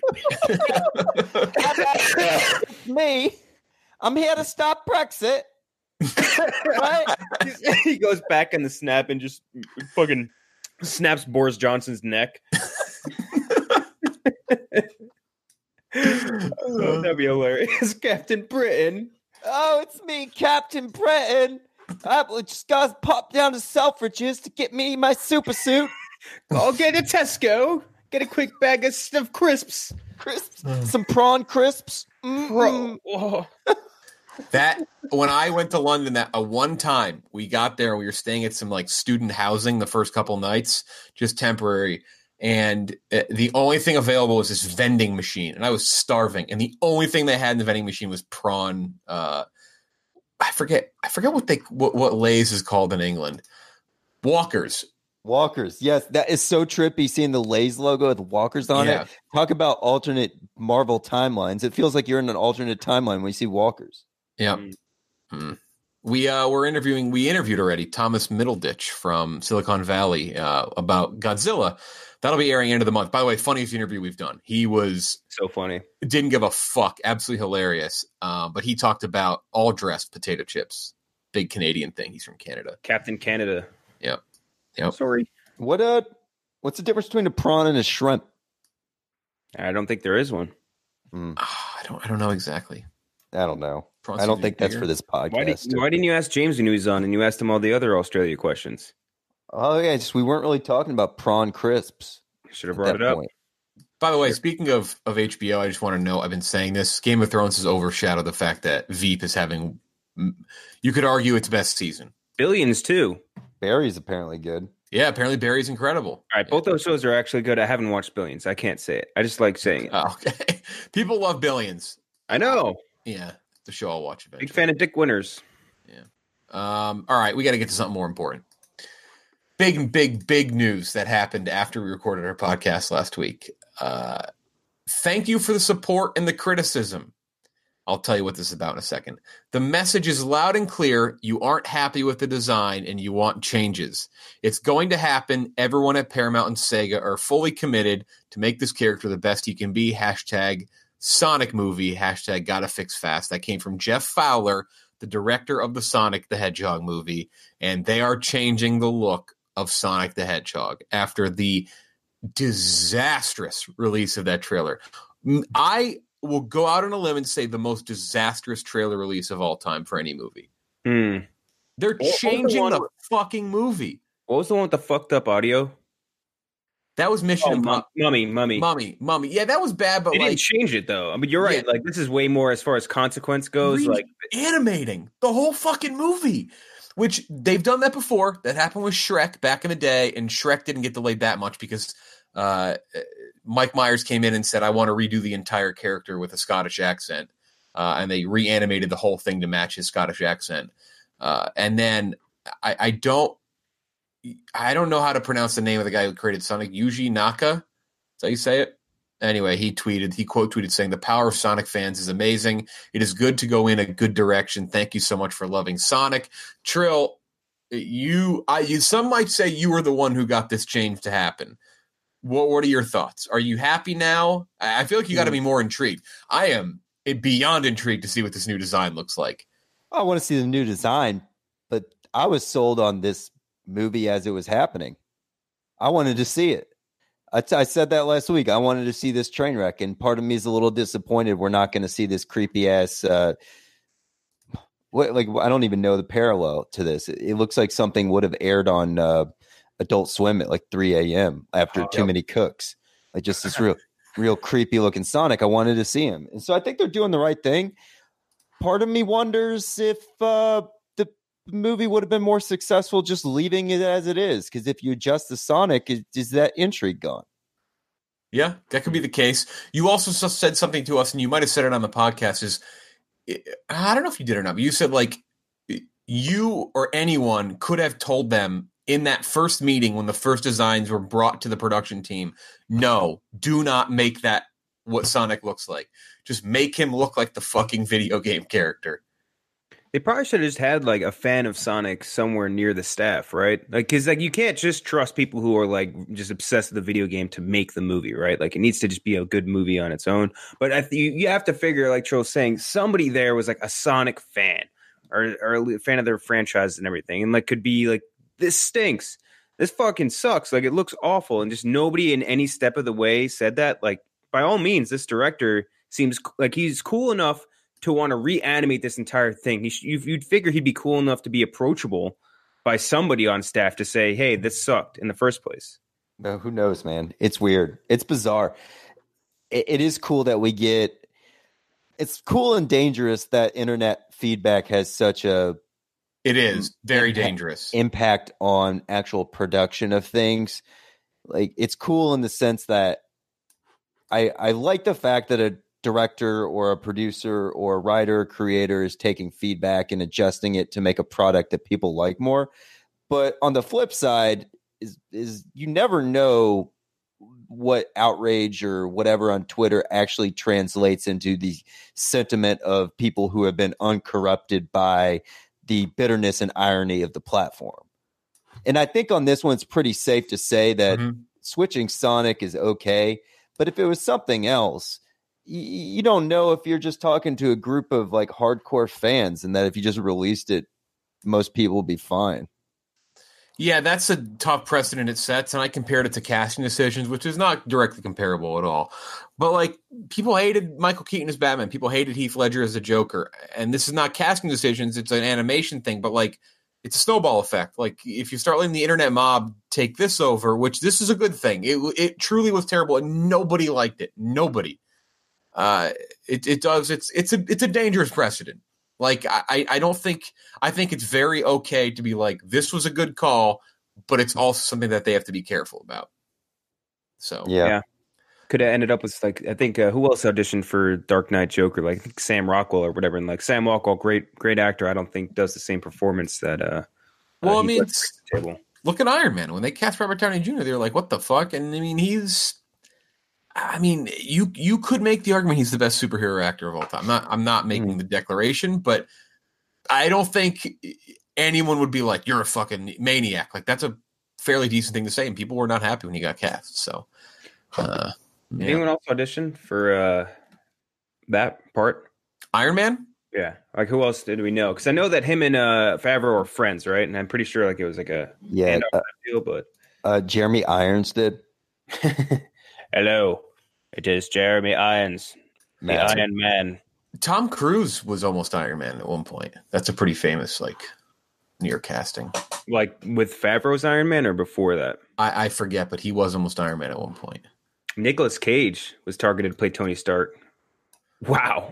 It's me. I'm here to stop Brexit. Right? He goes back in the snap and just fucking snaps Boris Johnson's neck. Oh, that'd be hilarious. Captain Britain. Oh, it's me, Captain Britain. I just got to pop down to Selfridges to get me my super suit. I'll get a Tesco. Get a quick bag of stuffed crisps. Crisps. Some prawn crisps. Bro. Mm-mm. That when I went to London, that a one time we got there, we were staying at some like student housing the first couple nights, just temporary. And uh, the only thing available was this vending machine, and I was starving. And the only thing they had in the vending machine was prawn. Uh, I forget, I forget what they what, what Lay's is called in England. Walkers. Walkers. Yes, that is so trippy seeing the Lay's logo with Walkers on Yeah. it. Talk about alternate Marvel timelines. It feels like you're in an alternate timeline when you see Walkers. Yeah. Mm. Mm. We uh, were interviewing, we interviewed already Thomas Middleditch from Silicon Valley uh, about Godzilla. That'll be airing end of the month. By the way, funniest interview we've done. He was So funny. didn't give a fuck. Absolutely hilarious. Uh, but he talked about all dressed potato chips. Big Canadian thing. He's from Canada. Captain Canada. Yep. Yep. Sorry. What uh what's the difference between a prawn and a shrimp? I don't think there is one. Mm, Ah, I don't. I don't know exactly. I don't know. Prawns I don't seem to think be that's bigger. for this Why, did, podcast. why didn't you ask James when he was on and you asked him all the other Australia questions? Oh yeah, just we weren't really talking about prawn crisps. Should have at brought that it up. point. By the way, speaking of, of H B O, I just want to know, I've been saying this, Game of Thrones has overshadowed the fact that Veep is having, you could argue, its best season. Billions, too. Barry's apparently good. Yeah, apparently Barry's incredible. All right, both those shows are actually good. I haven't watched Billions. I can't say it. I just like saying it. Oh, okay. People love Billions. I know. Yeah, the show I'll watch eventually. Big fan of Dick Winters. Um, all right, we got to get to something more important. Big, big, big news that happened after we recorded our podcast last week. Uh, thank you for the support and the criticism. I'll tell you what this is about in a second. The message is loud and clear. You aren't happy with the design and you want changes. It's going to happen. Everyone at Paramount and Sega are fully committed to make this character the best he can be. Hashtag Sonic movie. Hashtag gotta fix fast. That came from Jeff Fowler, the director of the Sonic the Hedgehog movie, and they are changing the look of Sonic the Hedgehog after the disastrous release of that trailer. I will go out on a limb and say the most disastrous trailer release of all time for any movie. Hmm. They're What was the changing one the with- fucking movie. What was the one with the fucked up audio? That was Mission Oh, Impossible. Mum- Mummy, Mummy. Mummy, Mummy. Yeah, that was bad, but They like didn't change it, though. I mean, you're right. Yeah. Like, this is way more as far as consequence goes. re- Like, animating the whole fucking movie, which they've done that before. That happened with Shrek back in the day, and Shrek didn't get delayed that much because uh, Mike Myers came in and said, I want to redo the entire character with a Scottish accent. Uh, and they reanimated the whole thing to match his Scottish accent. Uh, and then I, I don't I don't know how to pronounce the name of the guy who created Sonic. Yuji Naka? Is that how you say it? Anyway, he tweeted, he quote tweeted saying, the power of Sonic fans is amazing. It is good to go in a good direction. Thank you so much for loving Sonic. Trill, you, I, you, some might say you were the one who got this change to happen. What, what are your thoughts? Are you happy now? I, I feel like you got to be more intrigued. I am beyond intrigued to see what this new design looks like. I want to see the new design, but I was sold on this movie as it was happening. I wanted to see it. I, t- I said that last week. I wanted to see this train wreck, and part of me is a little disappointed we're not going to see this creepy ass. Uh, what like I don't even know the parallel to this. It, it looks like something would have aired on uh, Adult Swim at like three a.m. after Oh, Too yep. Many Cooks. Like just this real, real creepy looking Sonic. I wanted to see him, and so I think they're doing the right thing. Part of me wonders if uh, the movie would have been more successful just leaving it as it is. Because if you adjust the Sonic, is, is that intrigue gone? Yeah, that could be the case. You also s- said something to us, and you might have said it on the podcast, is I don't know if you did or not, but you said like you or anyone could have told them in that first meeting when the first designs were brought to the production team, no, do not make that what Sonic looks like. Just make him look like the fucking video game character. They probably should have just had like a fan of Sonic somewhere near the staff, right? Like, because like you can't just trust people who are like just obsessed with the video game to make the movie, right? Like it needs to just be a good movie on its own. But I th- you, you have to figure, like Troll's saying, somebody there was like a Sonic fan or or a fan of their franchise and everything, and like could be like, this stinks, this fucking sucks, like it looks awful, and just nobody in any step of the way said that. Like by all means, this director seems like he's cool enough to want to reanimate this entire thing. He sh- you'd figure he'd be cool enough to be approachable by somebody on staff to say, hey, this sucked in the first place. No, who knows, man? It's weird. It's bizarre. It, it is cool that we get. It's cool and dangerous that internet feedback has such a. It is very impact, dangerous. Impact on actual production of things. Like it's cool in the sense that I I like the fact that a director or a producer or a writer or creator is taking feedback and adjusting it to make a product that people like more. But on the flip side is is you never know what outrage or whatever on Twitter actually translates into the sentiment of people who have been uncorrupted by the bitterness and irony of the platform. And I think on this one, it's pretty safe to say that mm-hmm. switching Sonic is okay. But if it was something else, you don't know if you're just talking to a group of like hardcore fans and that if you just released it, most people will be fine. Yeah, that's a tough precedent it sets. And I compared it to casting decisions, which is not directly comparable at all. But like people hated Michael Keaton as Batman. People hated Heath Ledger as the Joker. And this is not casting decisions. It's an animation thing, but like it's a snowball effect. Like if you start letting the internet mob take this over, which this is a good thing. It, it truly was terrible and nobody liked it. Nobody. Uh, it, it does. It's, it's a, it's a dangerous precedent. Like, I, I don't think, I think it's very okay to be like, this was a good call, but it's also something that they have to be careful about. So, yeah. yeah. Could have ended up with like, I think, uh, who else auditioned for Dark Knight Joker? Like I think Sam Rockwell or whatever. And like Sam Rockwell, great, great actor. I don't think does the same performance that, uh, well, uh, I mean, look at Iron Man. When they cast Robert Downey Junior, they were like, what the fuck? And I mean, he's, I mean, you you could make the argument he's the best superhero actor of all time. I'm not I'm not making mm. the declaration, but I don't think anyone would be like, you're a fucking maniac. Like that's a fairly decent thing to say, and people were not happy when he got cast. So, uh, yeah. Anyone else audition for uh, that part? Iron Man? Yeah. Like who else did we know? Because I know that him and uh, Favreau are friends, right? And I'm pretty sure like it was like a yeah uh, deal, but uh, Jeremy Irons did. Hello, it is Jeremy Irons, the Matt. Iron Man. Tom Cruise was almost Iron Man at one point. That's a pretty famous, like, near casting. Like with Favreau's Iron Man or before that? I, I forget, but he was almost Iron Man at one point. Nicolas Cage was targeted to play Tony Stark. Wow.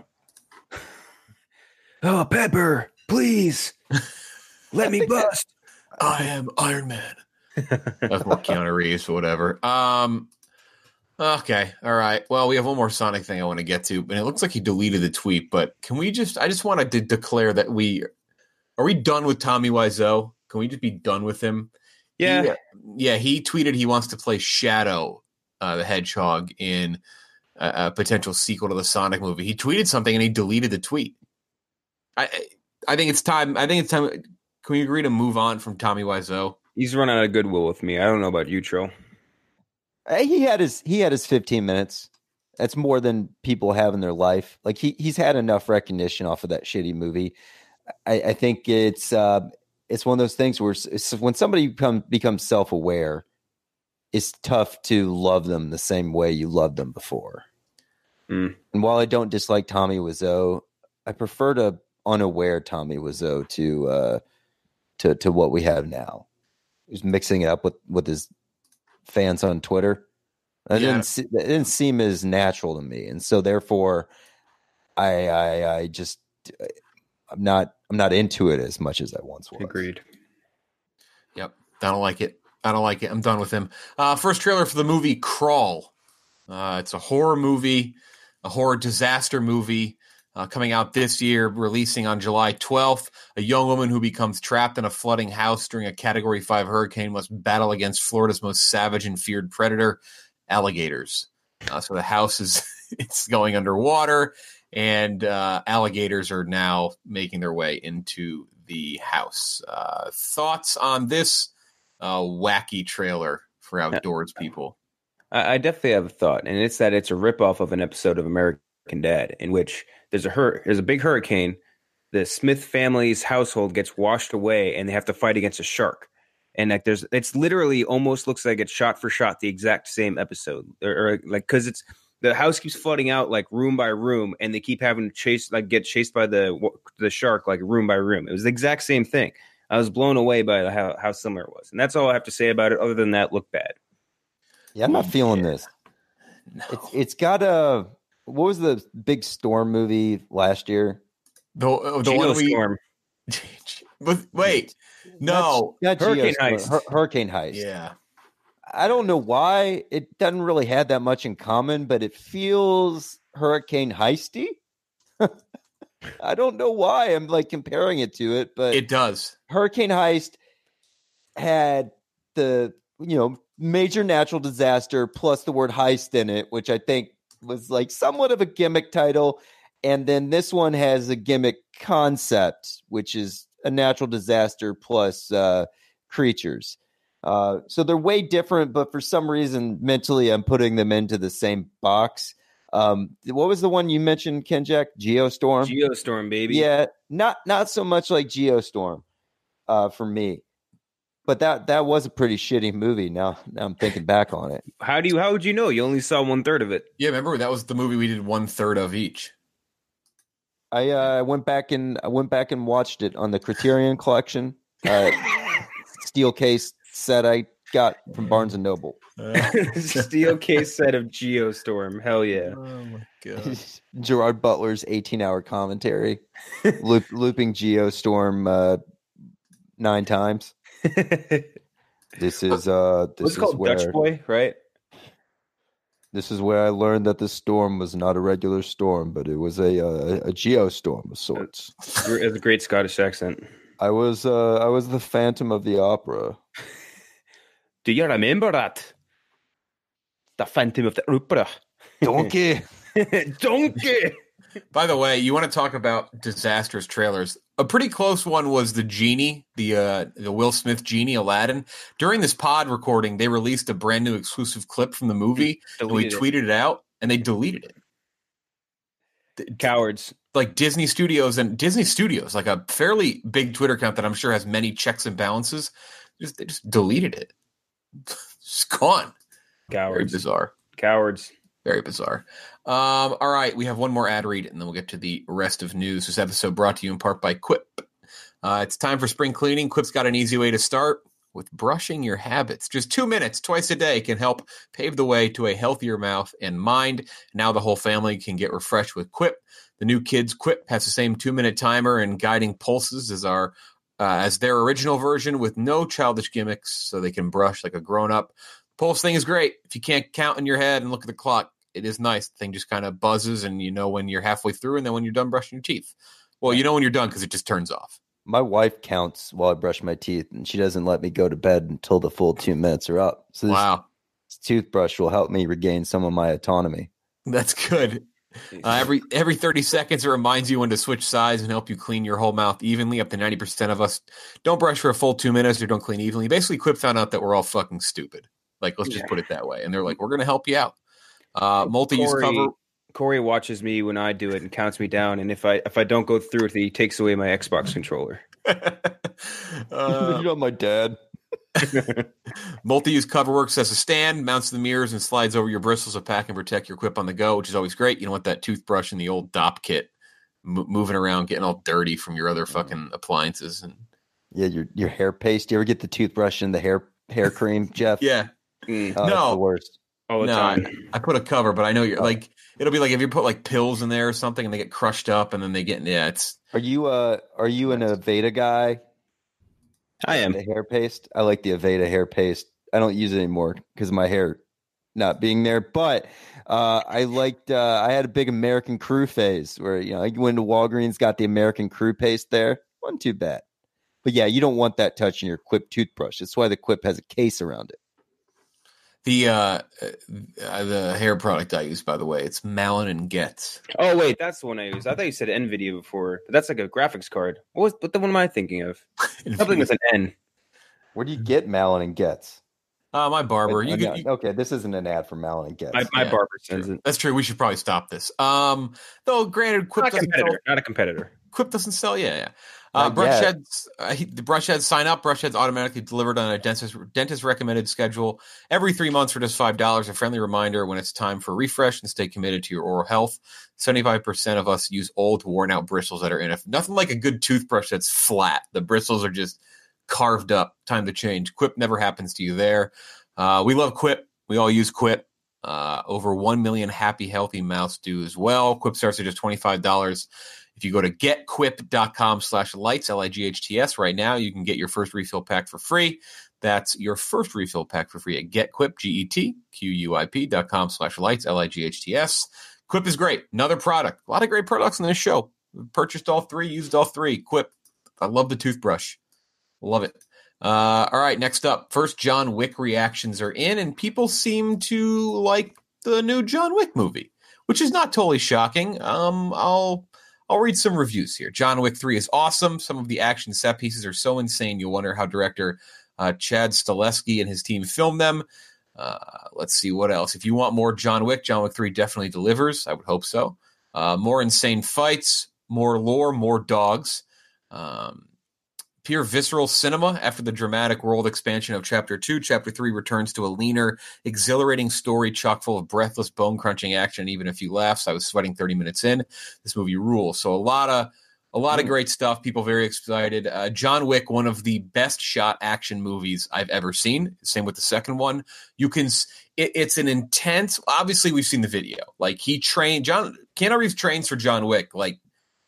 Oh, Pepper, please. Let me bust. I am Iron Man. That's more Keanu Reeves or whatever. Um, okay, all right. Well, we have one more Sonic thing I want to get to, and it looks like he deleted the tweet. But can we just? I just want to de- declare that we are we done with Tommy Wiseau? Can we just be done with him? Yeah, he, yeah. He tweeted he wants to play Shadow, uh, the Hedgehog, in a, a potential sequel to the Sonic movie. He tweeted something and he deleted the tweet. I I think it's time. I think it's time. Can we agree to move on from Tommy Wiseau? He's run out of goodwill with me. I don't know about you, Tro. He had his he had his fifteen minutes. That's more than people have in their life. Like he he's had enough recognition off of that shitty movie. I, I think it's uh, it's one of those things where when somebody become, becomes self aware, it's tough to love them the same way you loved them before. Mm. And while I don't dislike Tommy Wiseau, I prefer to unaware Tommy Wiseau to uh, to to what we have now. He's mixing it up with, with his fans on Twitter. That Yeah. didn't se- it didn't seem as natural to me, and so therefore, I I, I just I'm not I'm not into it as much as I once was. Agreed. Yep. I don't like it. I don't like it. I'm done with him. Uh, first trailer for the movie Crawl. Uh, it's a horror movie, a horror disaster movie uh, coming out this year, releasing on July twelfth. A young woman who becomes trapped in a flooding house during a Category five hurricane must battle against Florida's most savage and feared predator, alligators. Uh, so the house is it's going underwater, and uh, alligators are now making their way into the house. Uh, thoughts on this uh, wacky trailer for outdoors people? I, I definitely have a thought, and it's that it's a ripoff of an episode of American Dad, in which there's a hur- there's a big hurricane. The Smith family's household gets washed away, and they have to fight against a shark. And like, there's it's literally almost looks like it's shot for shot the exact same episode, or, or like because it's the house keeps flooding out like room by room, and they keep having to chase like get chased by the the shark like room by room. It was the exact same thing. I was blown away by how how similar it was, and that's all I have to say about it. Other than that, look bad. Yeah, I'm not feeling this. No. It's it's got a what was the big storm movie last year? The, uh, the one we, Geostorm. but wait, no. Not, not Hurricane Geostorm, Heist. Hur- Hurricane Heist. Yeah. I don't know why it doesn't really have that much in common, but it feels Hurricane Heisty. I don't know why I'm like comparing it to it, but It does. Hurricane Heist had the you know major natural disaster plus the word heist in it, which I think was like somewhat of a gimmick title. And then this one has a gimmick concept, which is a natural disaster plus uh, creatures. Uh, so they're way different, but for some reason, mentally, I'm putting them into the same box. Um, what was the one you mentioned, Kenjack? Geostorm? Geostorm, baby. Yeah, not not so much like Geostorm uh, for me. But that that was a pretty shitty movie. Now, now I'm thinking back on it. How do you? How would you know? You only saw one third of it. Yeah, remember that was the movie we did one third of each. I uh, went back and I went back and watched it on the Criterion Collection uh, steel case set I got from Barnes and Noble. Steel case set of Geostorm. Hell yeah. Oh my god. Gerard Butler's eighteen hour commentary, loop, looping Geostorm uh, nine times. This is uh, this What's is called where Dutch Boy, right? this is where I learned that the storm was not a regular storm, but it was a a, a geostorm of sorts. It was a great Scottish accent. I was uh, I was the Phantom of the Opera. Do you remember that? The Phantom of the Opera. Donkey. Donkey. By the way, you want to talk about disastrous trailers? A pretty close one was the Genie, the uh, the Will Smith Genie, Aladdin. During this pod recording, they released a brand new exclusive clip from the movie, and we Deleted tweeted it out, and they deleted it. it. Cowards. Like Disney Studios and Disney Studios, like a fairly big Twitter account that I'm sure has many checks and balances, just they just deleted it. It's gone. Very Cowards. bizarre. Cowards. Very bizarre. Um, all right, we have one more ad read, and then we'll get to the rest of news. This episode brought to you in part by Quip. Uh, it's time for spring cleaning. Quip's got an easy way to start with brushing your habits. Just two minutes twice a day can help pave the way to a healthier mouth and mind. Now the whole family can get refreshed with Quip. The new kids Quip has the same two-minute timer and guiding pulses as our uh, as their original version with no childish gimmicks, so they can brush like a grown-up. Pulse thing is great. If you can't count in your head and look at the clock, it is nice. The thing just kind of buzzes, and you know when you're halfway through and then when you're done brushing your teeth. Well, you know when you're done because it just turns off. My wife counts while I brush my teeth, and she doesn't let me go to bed until the full two minutes are up. So this, Wow. this toothbrush will help me regain some of my autonomy. That's good. Uh, every every thirty seconds, it reminds you when to switch sides and help you clean your whole mouth evenly. Up to ninety percent of us don't brush for a full two minutes or don't clean evenly. Basically, Quip found out that we're all fucking stupid. Like, let's just Yeah. put it that way. And they're like, we're going to help you out. Uh, multi-use Corey, cover. Corey watches me when I do it and counts me down. And if I if I don't go through it, he takes away my Xbox controller. uh, You're not my dad. Multi-use cover works as a stand, mounts the mirrors, and slides over your bristles to pack and protect your Quip on the go, which is always great. You don't want that toothbrush in the old D O P kit m- moving around, getting all dirty from your other fucking appliances. And Yeah, your your hair paste. You ever get the toothbrush and the hair hair cream, Jeff? yeah. Mm. Oh, that's No. the worst. All the No, time. I, I put a cover, but I know you're like, it'll be like if you put like pills in there or something and they get crushed up and then they get, yeah, it's, Are you uh are you an Aveda guy? I am. The hair paste. I like the Aveda hair paste. I don't use it anymore because of my hair not being there. But uh, I liked. Uh, I had a big American Crew phase where you know I went to Walgreens, got the American Crew paste there. Wasn't too bad. But yeah, you don't want that touching your Quip toothbrush. That's why the Quip has a case around it. the, uh, uh, the hair product I use, by the way, it's Malin and Getz. Oh wait, that's the one I use. I thought you said NVIDIA before, but that's like a graphics card. What was? What the one am I thinking of? Something with an N. Where do you get Malin and Getz? Uh, my barber. You Uh, could, no, you, okay, this isn't an ad for Malin and Getz. My, my Yeah, barber sends it. that's true. We should probably stop this. Um, though, granted, Quip Not a doesn't sell, competitor. Not a competitor. Quip doesn't sell. Yeah, yeah. Uh, Not brush yet. heads, uh, he, the brush heads sign up. Brush heads automatically delivered on a dentist dentist recommended schedule every three months for just five dollars. A friendly reminder when it's time for a refresh and stay committed to your oral health. Seventy-five percent of us use old, worn out bristles that are in it. Nothing like a good toothbrush that's flat. The bristles are just carved up. Time to change. Quip never happens to you there. Uh, we love Quip. We all use Quip. Uh, over one million happy, healthy mouths do as well. Quip starts at just twenty-five dollars. If you go to getquip.com slash lights, L I G H T S right now, you can get your first refill pack for free. That's your first refill pack for free at getquip, G E T Q U I P dot com slash lights, L I G H T S. Quip is great. Another product. A lot of great products in this show. Purchased all three, used all three. Quip. I love the toothbrush. Love it. Uh, all right, next up. First John Wick reactions are in, and people seem to like the new John Wick movie, which is not totally shocking. Um, I'll... I'll read some reviews here. John Wick three is awesome. Some of the action set pieces are so insane, you'll wonder how director uh, Chad Stahelski and his team filmed them. Uh, let's see what else. If you want more John Wick, John Wick three definitely delivers. I would hope so. Uh, more insane fights, more lore, more dogs. Um, pure visceral cinema. After the dramatic world expansion of Chapter two, Chapter three returns to a leaner, exhilarating story chock full of breathless, bone-crunching action and even a few laughs. I was sweating thirty minutes in. This movie rules. So a lot of a lot of great stuff. People very excited. Uh, John Wick, one of the best shot action movies I've ever seen. Same with the second one. You can. It, it's an intense. Obviously, we've seen the video. Like he trained John. Keanu Reeves trains for John Wick like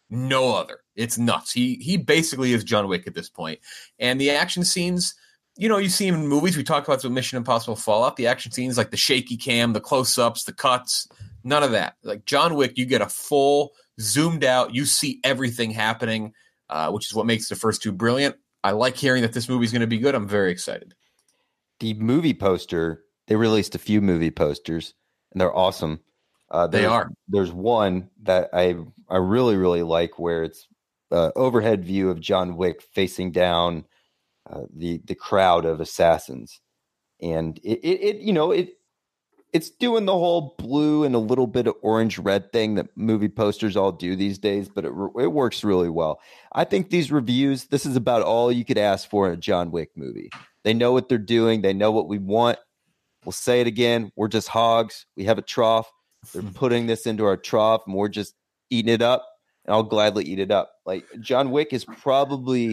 no other. It's nuts. He he basically is John Wick at this point. And the action scenes, you know, you see him in movies. We talk about the Mission Impossible Fallout. The action scenes, like the shaky cam, the close-ups, the cuts, none of that. Like John Wick, you get a full zoomed out. You see everything happening, uh, which is what makes the first two brilliant. I like hearing that this movie is going to be good. I'm very excited. The movie poster, they released a few movie posters, and they're awesome. Uh, They are. There's one that I I really, really like where it's uh, overhead view of John Wick facing down uh, the the crowd of assassins, and it, it, it you know it it's doing the whole blue and a little bit of orange red thing that movie posters all do these days, but it it works really well. I think these reviews, this is about all you could ask for in a John Wick movie. They know what they're doing. They know what we want. We'll say it again. We're just hogs. We have a trough. They're putting this into our trough, and we're just eating it up. And I'll gladly eat it up. Like John Wick is probably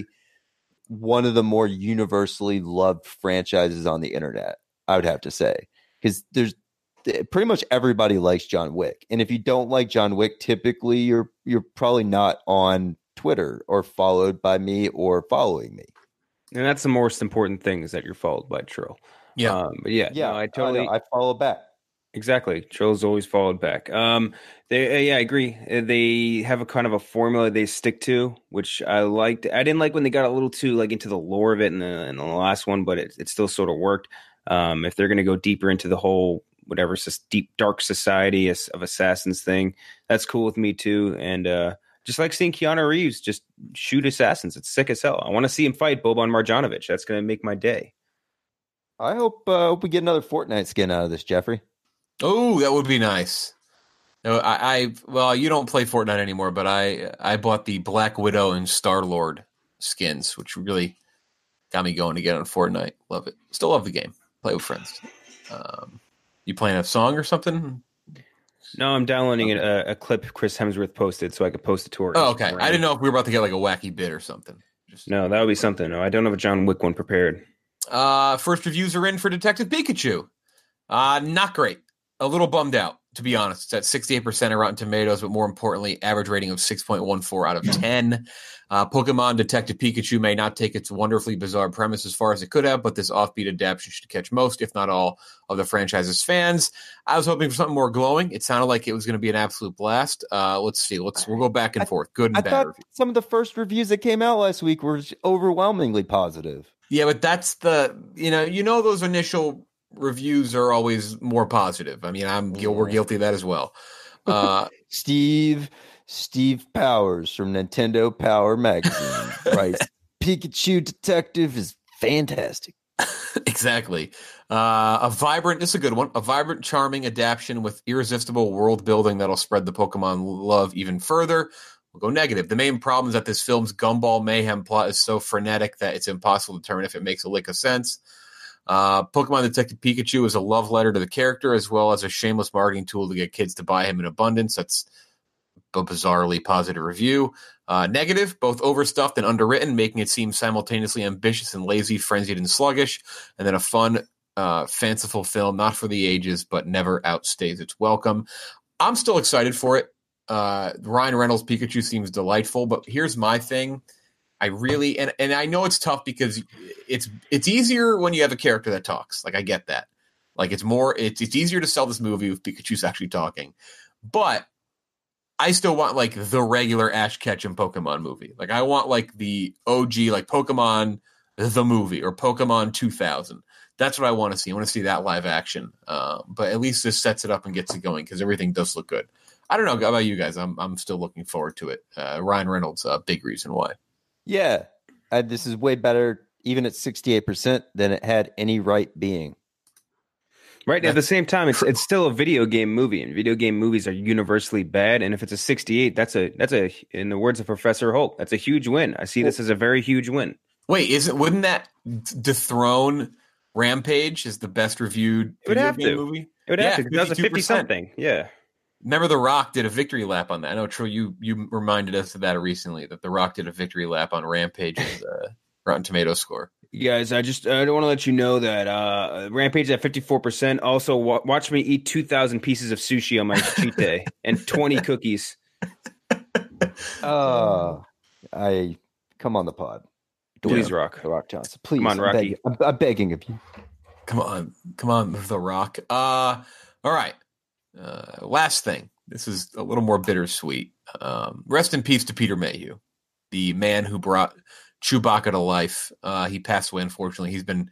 one of the more universally loved franchises on the internet, I would have to say, because there's pretty much everybody likes John Wick. And if you don't like John Wick, typically you're you're probably not on Twitter or followed by me or following me. And that's the most important thing, is that you're followed by Trill. Yeah. Um, but yeah, Yeah, no, I totally, I, I follow back. exactly. Trill's always followed back. Um, they, uh, yeah, I agree. Uh, They have a kind of a formula they stick to, which I liked. I didn't like when they got a little too like into the lore of it in the, in the last one, but it, it still sort of worked. Um, if they're going to go deeper into the whole whatever sus- deep dark society of assassins thing, that's cool with me too. And uh, just like seeing Keanu Reeves just shoot assassins, it's sick as hell. I want to see him fight Boban Marjanovic. That's going to make my day. I hope uh, hope we get another Fortnite skin out of this, Jeffrey. Oh, that would be nice. No, I, I well, you don't play Fortnite anymore, but I I bought the Black Widow and Star Lord skins, which really got me going again on Fortnite. Love it. Still love the game. Play with friends. Um, you playing a song or something? No, I'm downloading okay. a, a clip Chris Hemsworth posted so I could post it to her. Oh, okay. I didn't know if we were about to get like a wacky bit or something. Just, no, that would be something. No, I don't have a John Wick one prepared. Uh, first reviews are in for Detective Pikachu. Uh, not great. A little bummed out, to be honest. It's at sixty-eight percent of Rotten Tomatoes, but more importantly, average rating of six point one four out of ten. Uh, Pokemon Detective Pikachu may not take its wonderfully bizarre premise as far as it could have, but this offbeat adaptation should catch most, if not all, of the franchise's fans. I was hoping for something more glowing. It sounded like it was going to be an absolute blast. Uh, let's see. Let's we'll go back and I, forth. Good and I bad. thought reviews. Some of the first reviews that came out last week were overwhelmingly positive. Yeah, but that's the you know you know those initial reviews are always more positive. I mean, I'm yeah. we're guilty of that as well. Uh, Steve. Steve Powers from Nintendo Power Magazine writes, Pikachu Detective is fantastic. Exactly. Uh, a vibrant, this is a good one, a vibrant, charming adaptation with irresistible world building that'll spread the Pokemon love even further. We'll go negative. The main problem is that this film's gumball mayhem plot is so frenetic that it's impossible to determine if it makes a lick of sense. Uh, Pokemon Detective Pikachu is a love letter to the character as well as a shameless marketing tool to get kids to buy him in abundance. That's a bizarrely positive review. Uh, negative, both overstuffed and underwritten, making it seem simultaneously ambitious and lazy, frenzied and sluggish. And then a fun, uh, fanciful film, not for the ages, but never outstays its welcome. I'm still excited for it. Uh, Ryan Reynolds' Pikachu seems delightful, but here's my thing. I really, and, and I know it's tough because it's it's easier when you have a character that talks. Like, I get that. Like, it's more, it's, it's easier to sell this movie if Pikachu's actually talking. But I still want, like, the regular Ash Ketchum Pokemon movie. Like, I want, like, the O G, like, Pokemon the movie or Pokemon two thousand. That's what I want to see. I want to see that live action. Uh, but at least this sets it up and gets it going because everything does look good. I don't know about you guys. I'm I'm still looking forward to it. Uh, Ryan Reynolds, a uh, big reason why. Yeah. Uh, this is way better, even at sixty-eight percent, than it had any right being. Right. At the same time, it's it's still a video game movie, and video game movies are universally bad. And if it's a sixty-eight, that's a that's a in the words of Professor Hulk, that's a huge win. I see this as a very huge win. Wait, isn't wouldn't that dethrone Rampage as the best reviewed it would video have game to. movie? It would yeah, have to. That was a fifty something. Yeah. Remember, The Rock did a victory lap on that. I know, True, you you reminded us of that recently. That The Rock did a victory lap on Rampage's uh, Rotten Tomatoes score. You guys, I just I don't want to let you know that uh, Rampage at fifty-four percent. Also, w- watch me eat two thousand pieces of sushi on my cheat day and twenty cookies. Uh, I come on the pod. Please, Rock. The Rock Johnson. Please. Come on, I'm Rocky. begging, I'm, I'm begging of you. Come on. Come on, The Rock. Uh, all right. Uh, last thing. This is a little more bittersweet. Um, rest in peace to Peter Mayhew, the man who brought Chewbacca to life. Uh, he passed away, unfortunately. He's been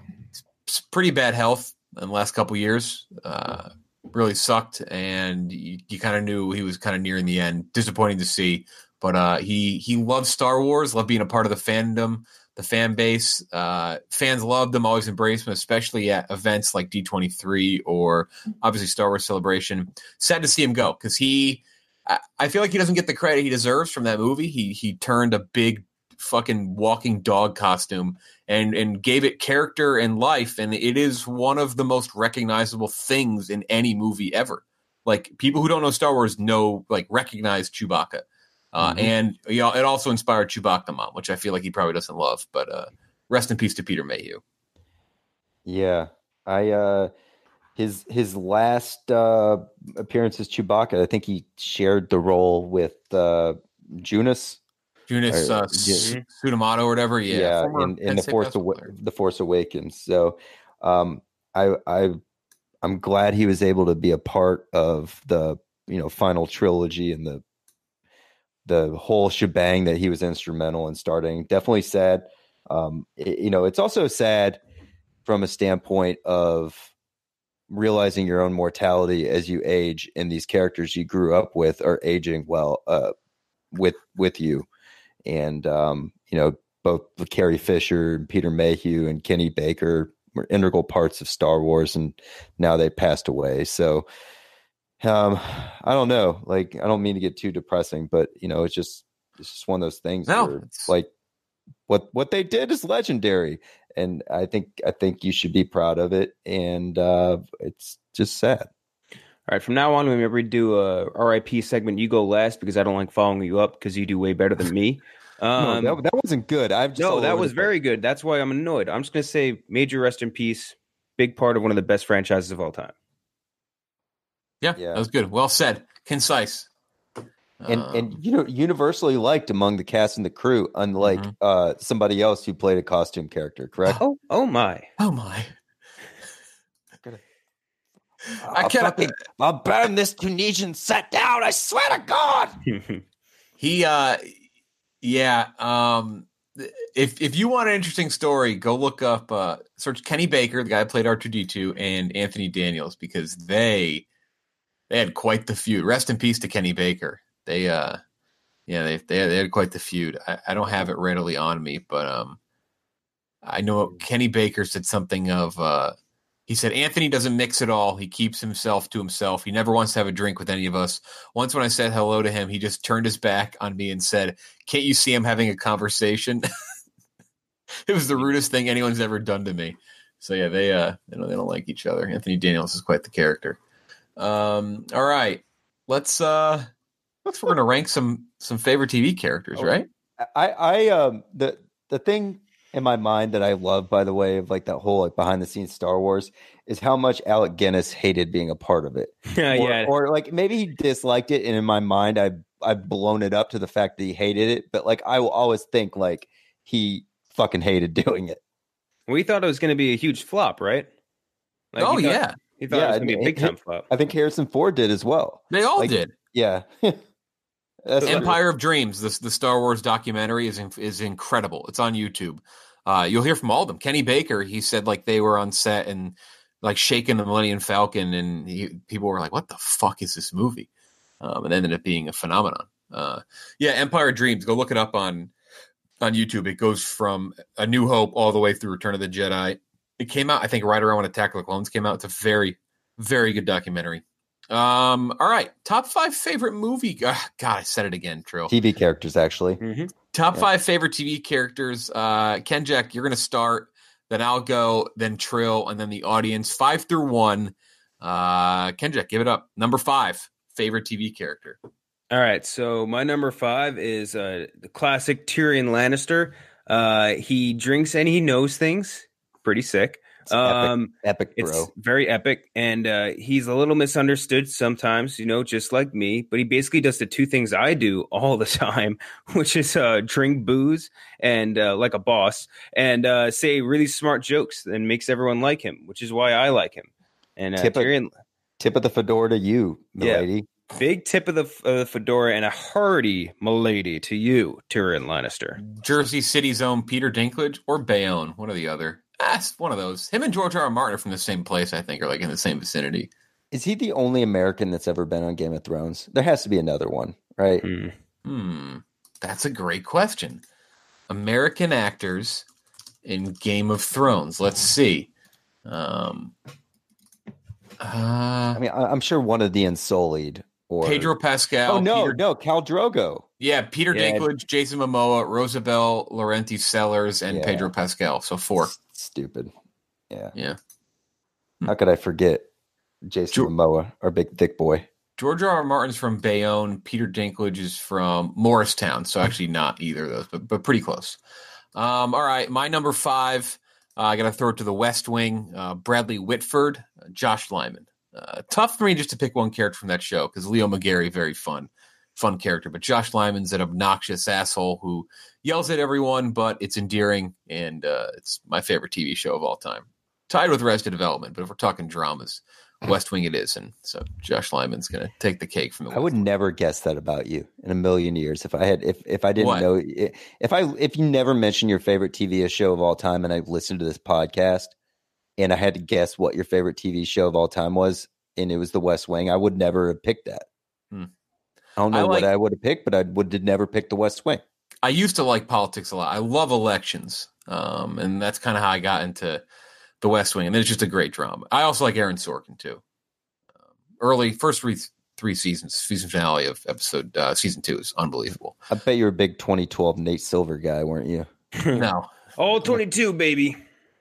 pretty bad health in the last couple years. Uh, really sucked, and you, you kind of knew he was kind of nearing the end. Disappointing to see, but uh, he he loved Star Wars, loved being a part of the fandom, the fan base. Uh, fans loved him, always embraced him, especially at events like D twenty-three or obviously Star Wars Celebration. Sad to see him go because he, I, I feel like he doesn't get the credit he deserves from that movie. He he turned a big fucking walking dog costume and and gave it character and life, and it is one of the most recognizable things in any movie ever. Like, people who don't know Star Wars know, like, recognize Chewbacca. Uh, mm-hmm. And you know, it also inspired Chewbacca Mom, which I feel like he probably doesn't love, but uh, rest in peace to Peter Mayhew. Yeah, I uh, his his last uh, appearance as Chewbacca, I think he shared the role with uh, Jonas. Jonas uh, yeah. Sudamato or whatever, yeah, yeah, in, in the Force Awa- the Force Awakens. So, um, I I I'm glad he was able to be a part of the you know final trilogy and the the whole shebang that he was instrumental in starting. Definitely sad. Um, it, you know, it's also sad from a standpoint of realizing your own mortality as you age, and these characters you grew up with are aging well uh, with with you. And, um, you know, both Carrie Fisher and Peter Mayhew and Kenny Baker were integral parts of Star Wars, and now they passed away. So, um, I don't know, like, I don't mean to get too depressing, but, you know, it's just, it's just one of those things no, where, like, what what they did is legendary, and I think I think you should be proud of it. And uh, it's just sad. All right, from now on, whenever we do a R I P segment, you go last because I don't like following you up because you do way better than me. Um, no, that, that wasn't good. I've just no, that was very good. That's why I'm annoyed. I'm just going to say major rest in peace. Big part of one of the best franchises of all time. Yeah, yeah. That was good. Well said. Concise. And um, and you know, universally liked among the cast and the crew, unlike mm-hmm. uh, somebody else who played a costume character. Correct? Oh, oh my, oh my. I can't. I'll burn this Tunisian set down. I swear to God. he, uh, yeah. Um, if if you want an interesting story, go look up, uh, search Kenny Baker, the guy who played R two D two, and Anthony Daniels, because they they had quite the feud. Rest in peace to Kenny Baker. They, uh, yeah, they they they had quite the feud. I, I don't have it readily on me, but um, I know Kenny Baker said something of uh. He said, Anthony doesn't mix at all. He keeps himself to himself. He never wants to have a drink with any of us. Once when I said hello to him, he just turned his back on me and said, can't you see I'm having a conversation? It was the rudest thing anyone's ever done to me. So, yeah, they uh, they don't, they don't like each other. Anthony Daniels is quite the character. Um, all right. Let's, uh, let's we're going to rank some some favorite T V characters, oh, right? I, I um the the thing in my mind that I love, by the way, of like that whole like behind the scenes Star Wars is how much Alec Guinness hated being a part of it. Yeah, or, yeah. Or like maybe he disliked it, and in my mind, I I've blown it up to the fact that he hated it. But like I will always think like he fucking hated doing it. We thought it was going to be a huge flop, right? Like, oh he thought, yeah, he thought yeah, it was going to be a big time flop. I think Harrison Ford did as well. They all like, did. Yeah. Empire of Dreams, the the Star Wars documentary is is incredible. It's on YouTube. Uh, you'll hear from all of them. Kenny Baker, he said like they were on set and like shaking the Millennium Falcon, and he, people were like, "What the fuck is this movie?" Um, and it ended up being a phenomenon. Uh, yeah, Empire of Dreams. Go look it up on on YouTube. It goes from A New Hope all the way through Return of the Jedi. It came out, I think, right around when Attack of the Clones came out. It's a very, very good documentary. Um, all right, top five favorite movie. Uh, God, I said it again, Trill. T V characters, actually. Mm-hmm. Top yeah. five favorite T V characters. Uh, Ken Jack, you're going to start. Then I'll go. Then Trill, and then the audience. Five through one. Uh, Ken Jack, give it up. Number five favorite T V character. All right, so my number five is uh, the classic Tyrion Lannister. Uh, he drinks and he knows things. Pretty sick. It's um, epic, epic, bro. It's very epic, and uh, he's a little misunderstood sometimes, you know, just like me. But he basically does the two things I do all the time, which is uh, drink booze and uh, like a boss, and uh, say really smart jokes, and makes everyone like him, which is why I like him. And uh, tip, Tyrion, of, tip of the fedora to you, milady. Yeah, big tip of the, uh, the fedora and a hearty milady to you, Tyrion Lannister. Jersey City's own Peter Dinklage or Bayonne, one or the other. That's one of those. Him and George R. R. Martin are from the same place, I think, or like in the same vicinity. Is he the only American that's ever been on Game of Thrones? There has to be another one, right? Hmm. Hmm. That's a great question. American actors in Game of Thrones. Let's see. Um, uh, I mean, I, I'm sure one of the Unsullied or Pedro Pascal. Oh no, Peter, no, Khal Drogo. Yeah, Peter yeah. Dinklage, Jason Momoa, Rosabelle Laurenti Sellers, and yeah. Pedro Pascal. So four. Stupid. Yeah. Yeah. How could I forget Jason jo- Momoa, our big thick boy? George R. R. Martin's from Bayonne. Peter Dinklage is from Morristown. So actually not either of those, but but pretty close. Um, all right, my number five. Uh, I got to throw it to the West Wing. Uh, Bradley Whitford, uh, Josh Lyman. Uh, tough for me just to pick one character from that show because Leo McGarry, very fun, fun character. But Josh Lyman's an obnoxious asshole who yells at everyone, but it's endearing, and uh, it's my favorite T V show of all time. Tied with Arrested Development, but if we're talking dramas, West Wing it is. And so Josh Lyman's going to take the cake from the I would West never guess that about you in a million years. If I had, if, if I didn't What? know, if I, if you never mentioned your favorite T V show of all time and I listened to this podcast and I had to guess what your favorite T V show of all time was, and it was the West Wing, I would never have picked that. Hmm. I don't know I like- what I would have picked, but I would have never picked the West Wing. I used to like politics a lot. I love elections, um, and that's kind of how I got into the West Wing. And it's just a great drama. I also like Aaron Sorkin too. Um, early first three three seasons, season finale of episode uh, season two is unbelievable. I bet you're a big twenty twelve Nate Silver guy, weren't you? No. All twenty-two, baby.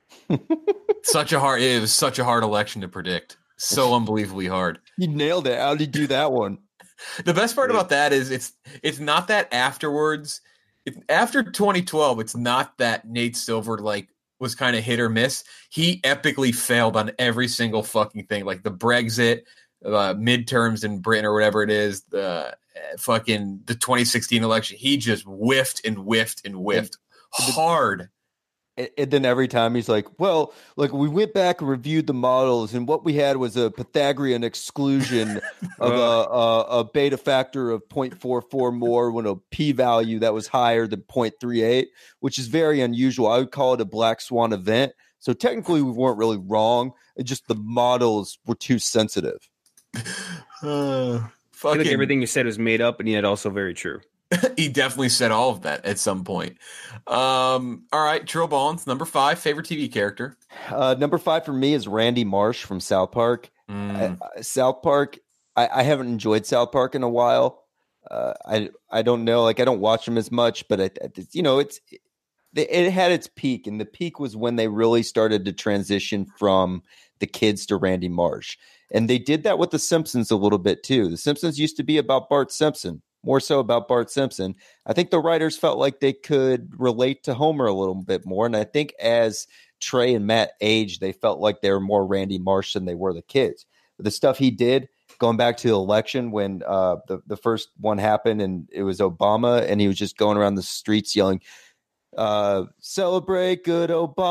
Such a hard. It was such a hard election to predict. So unbelievably hard. You nailed it. How did you do that one? The best part about that is it's it's not that afterwards. It, after twenty twelve, it's not that Nate Silver like was kind of hit or miss. He epically failed on every single fucking thing, like the Brexit, uh, midterms in Britain or whatever it is, the uh, fucking the twenty sixteen election. He just whiffed and whiffed and whiffed hard. And then every time he's like, well, like we went back and reviewed the models, and what we had was a Pythagorean exclusion of a, a, a beta factor of zero point four four more when a p-value that was higher than zero point three eight, which is very unusual. I would call it a black swan event. So technically we weren't really wrong. It just the models were too sensitive. Uh, I feel like everything you said was made up, and yet also very true. He definitely said all of that at some point. Um, all right, Trill Ballins, number five, favorite T V character. Uh, number five for me is Randy Marsh from South Park. Mm. I, South Park, I, I haven't enjoyed South Park in a while. Uh, I I don't know, like I don't watch them as much, but it, it, you know, it's it, it had its peak, and the peak was when they really started to transition from the kids to Randy Marsh, and they did that with the Simpsons a little bit too. The Simpsons used to be about Bart Simpson. More so about Bart Simpson. I think the writers felt like they could relate to Homer a little bit more. And I think as Trey and Matt aged, they felt like they were more Randy Marsh than they were the kids. But the stuff he did, going back to the election when uh, the, the first one happened and it was Obama, and he was just going around the streets yelling, uh, celebrate good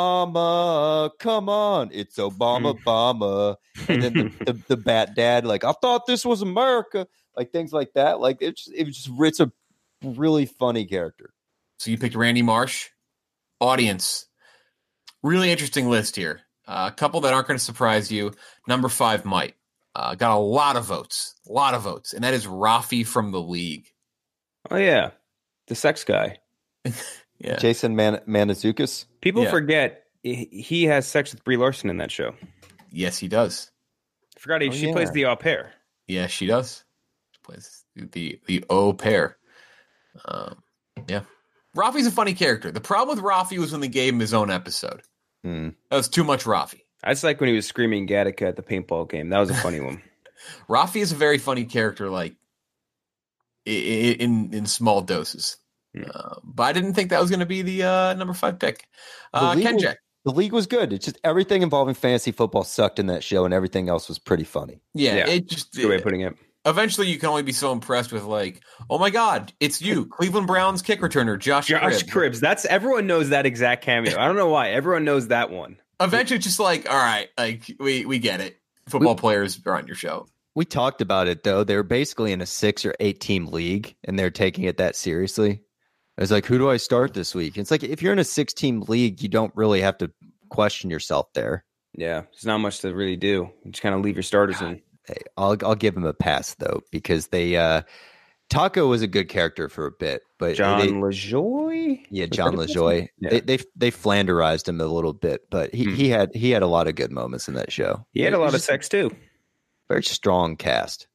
Obama. Come on. It's Obama, Obama. And then the, the, the Bat Dad, like, I thought this was America. Like things like that. Like it's it was just it's a really funny character. So you picked Randy Marsh. Audience. Really interesting list here. Uh, a couple that aren't going to surprise you. Number five might. Uh, got a lot of votes. A lot of votes. And that is Rafi from The League. Oh yeah. The sex guy. Yeah. Jason Man- Manizukas. People Yeah. forget he he has sex with Brie Larson in that show. Yes, he does. I forgot he, Oh, she yeah. plays the au pair. Yeah, she does. She plays the the au pair. Um, yeah. Rafi's a funny character. The problem with Rafi was when they gave him his own episode. Hmm. That was too much Rafi. I just like when he was screaming Gattaca at the paintball game. That was a funny one. Rafi is a very funny character, like i- i- in in small doses. Hmm. Uh, but I didn't think that was going to be the uh, number five pick. Uh, The league Ken was- Jack. The league was good. It's just everything involving fantasy football sucked in that show, and everything else was pretty funny. Yeah, Yeah. it just Good way of putting it. eventually you can only be so impressed with like, oh my god, it's you, Cleveland Browns kick returner Josh, Josh Cribbs. Cribbs. That's everyone knows that exact cameo. I don't know why. Everyone knows that one. Eventually, it's just like, all right, like we we get it. Football players are on your show. We talked about it though. They were basically in a six or eight team league, and they're taking it that seriously. I was like, who do I start this week? It's like if you're in a six team league, you don't really have to question yourself there. Yeah, there's not much to really do. You just kind of leave your starters in. Hey, I'll I'll give him a pass though, because they uh Taco was a good character for a bit, but John they, LaJoy? yeah, John LaJoy. Yeah. They they they flanderized him a little bit, but he, Hmm. he had he had a lot of good moments in that show. He had a It lot was of just sex too. Very strong cast.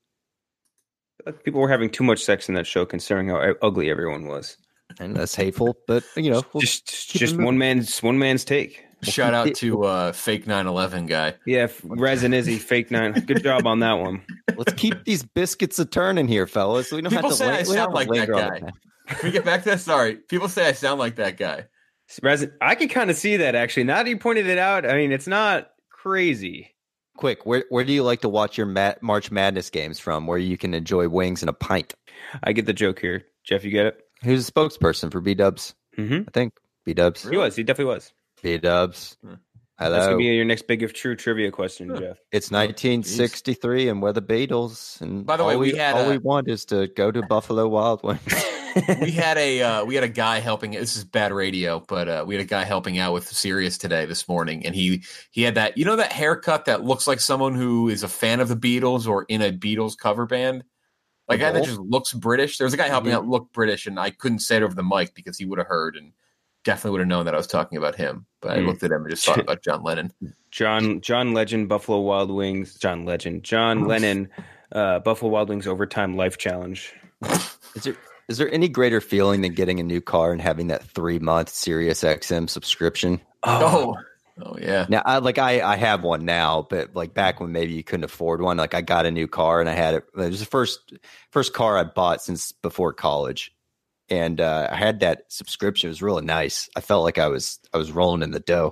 Like, people were having too much sex in that show, considering how ugly everyone was. And that's hateful, but you know, we'll Just, keep just him- one man's one man's take. Shout out to uh, fake nine eleven guy. Yeah, Resin Izzy, fake nine. Good job on that one. let's keep these biscuits a turning here, fellas. We don't People have to say la- I we don't sound have to like that linger on guy. it. Can we get back to that? Sorry, people say I sound like that guy. Resin, I can kind of see that actually. Now that you pointed it out, I mean, it's not crazy. Quick, where where do you like to watch your Ma- March Madness games from, where you can enjoy wings and a pint? I get the joke here. Jeff, you get it? Who's a spokesperson for B Dubs? Mm-hmm. I think B Dubs. He was. He definitely was. B Dubs. Hmm. That's Hello. gonna be your next big if true trivia question, Huh. Jeff. It's nineteen sixty-three, and we're the Beatles. And By the way, all we had all a- we want is to go to Buffalo Wild Wings. We had a uh, we had a guy helping. This is bad radio, but uh, we had a guy helping out with Sirius today this morning, and he he had that you know that haircut that looks like someone who is a fan of the Beatles or in a Beatles cover band. Like a guy that just looks British. There was a guy helping Mhm. out look British, and I couldn't say it over the mic because he would have heard and definitely would have known that I was talking about him. But I Mm. looked at him and just thought about John Lennon. John John Legend, Buffalo Wild Wings. John Legend, John Lennon, uh, Buffalo Wild Wings overtime life challenge. Is there Is there any greater feeling than getting a new car and having that three month Sirius X M subscription? Oh, oh yeah. Now, I like I, I have one now, but like back when maybe you couldn't afford one, like I got a new car and I had it. It was the first first car I bought since before college, and uh, I had that subscription. It was really nice. I felt like I was I was rolling in the dough.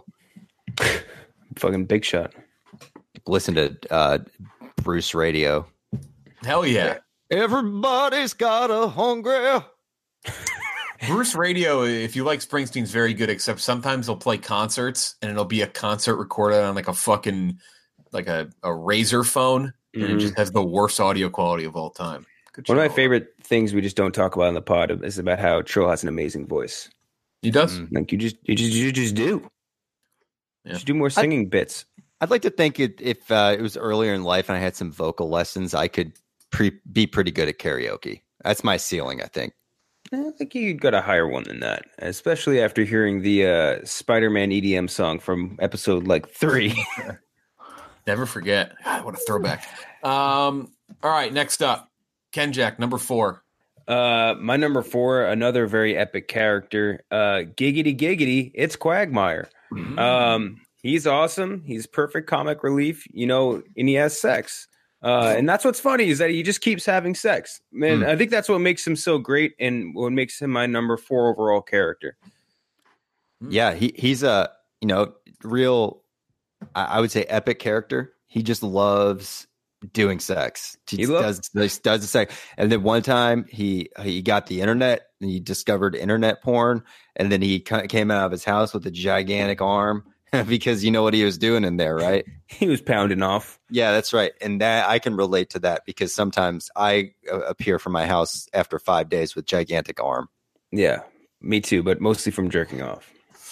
Fucking big shot. Listen to uh, Bruce Radio. Hell yeah. Everybody's got a hungry. Bruce Radio, if you like Springsteen's very good, except sometimes they'll play concerts and it'll be a concert recorded on like a fucking like a, a Razor phone, and Mm-hmm. it just has the worst audio quality of all time. Good One of show. my favorite things we just don't talk about in the pod is about how Trill has an amazing voice. He does. Like you just you just you just do. Yeah. You should do more singing bits. I'd like to think it, if uh, it was earlier in life and I had some vocal lessons, I could pre- be pretty good at karaoke. That's my ceiling, I think. I think you got a higher one than that, especially after hearing the uh, Spider-Man E D M song from episode like three. Never forget. God, what a throwback. Um, all right, next up, Ken Jack, number four. Uh, my number four, another very epic character, uh, Giggity Giggity, it's Quagmire. Mm-hmm. Um, he's awesome. He's perfect comic relief, you know, and he has sex. Uh, and that's what's funny is that he just keeps having sex. Man, Mm. I think that's what makes him so great and what makes him my number four overall character. Yeah, he he's a you know real, I, I would say epic character. He just loves doing sex. He, He just loves- does does does the sex. And then one time he he got the internet. And he discovered internet porn, and then he ca- came out of his house with a gigantic arm because you know what he was doing in there, right? He was pounding off. Yeah, that's right. And that I can relate to that because sometimes I uh, appear from my house after five days with gigantic arm. Yeah, me too, but mostly from jerking off.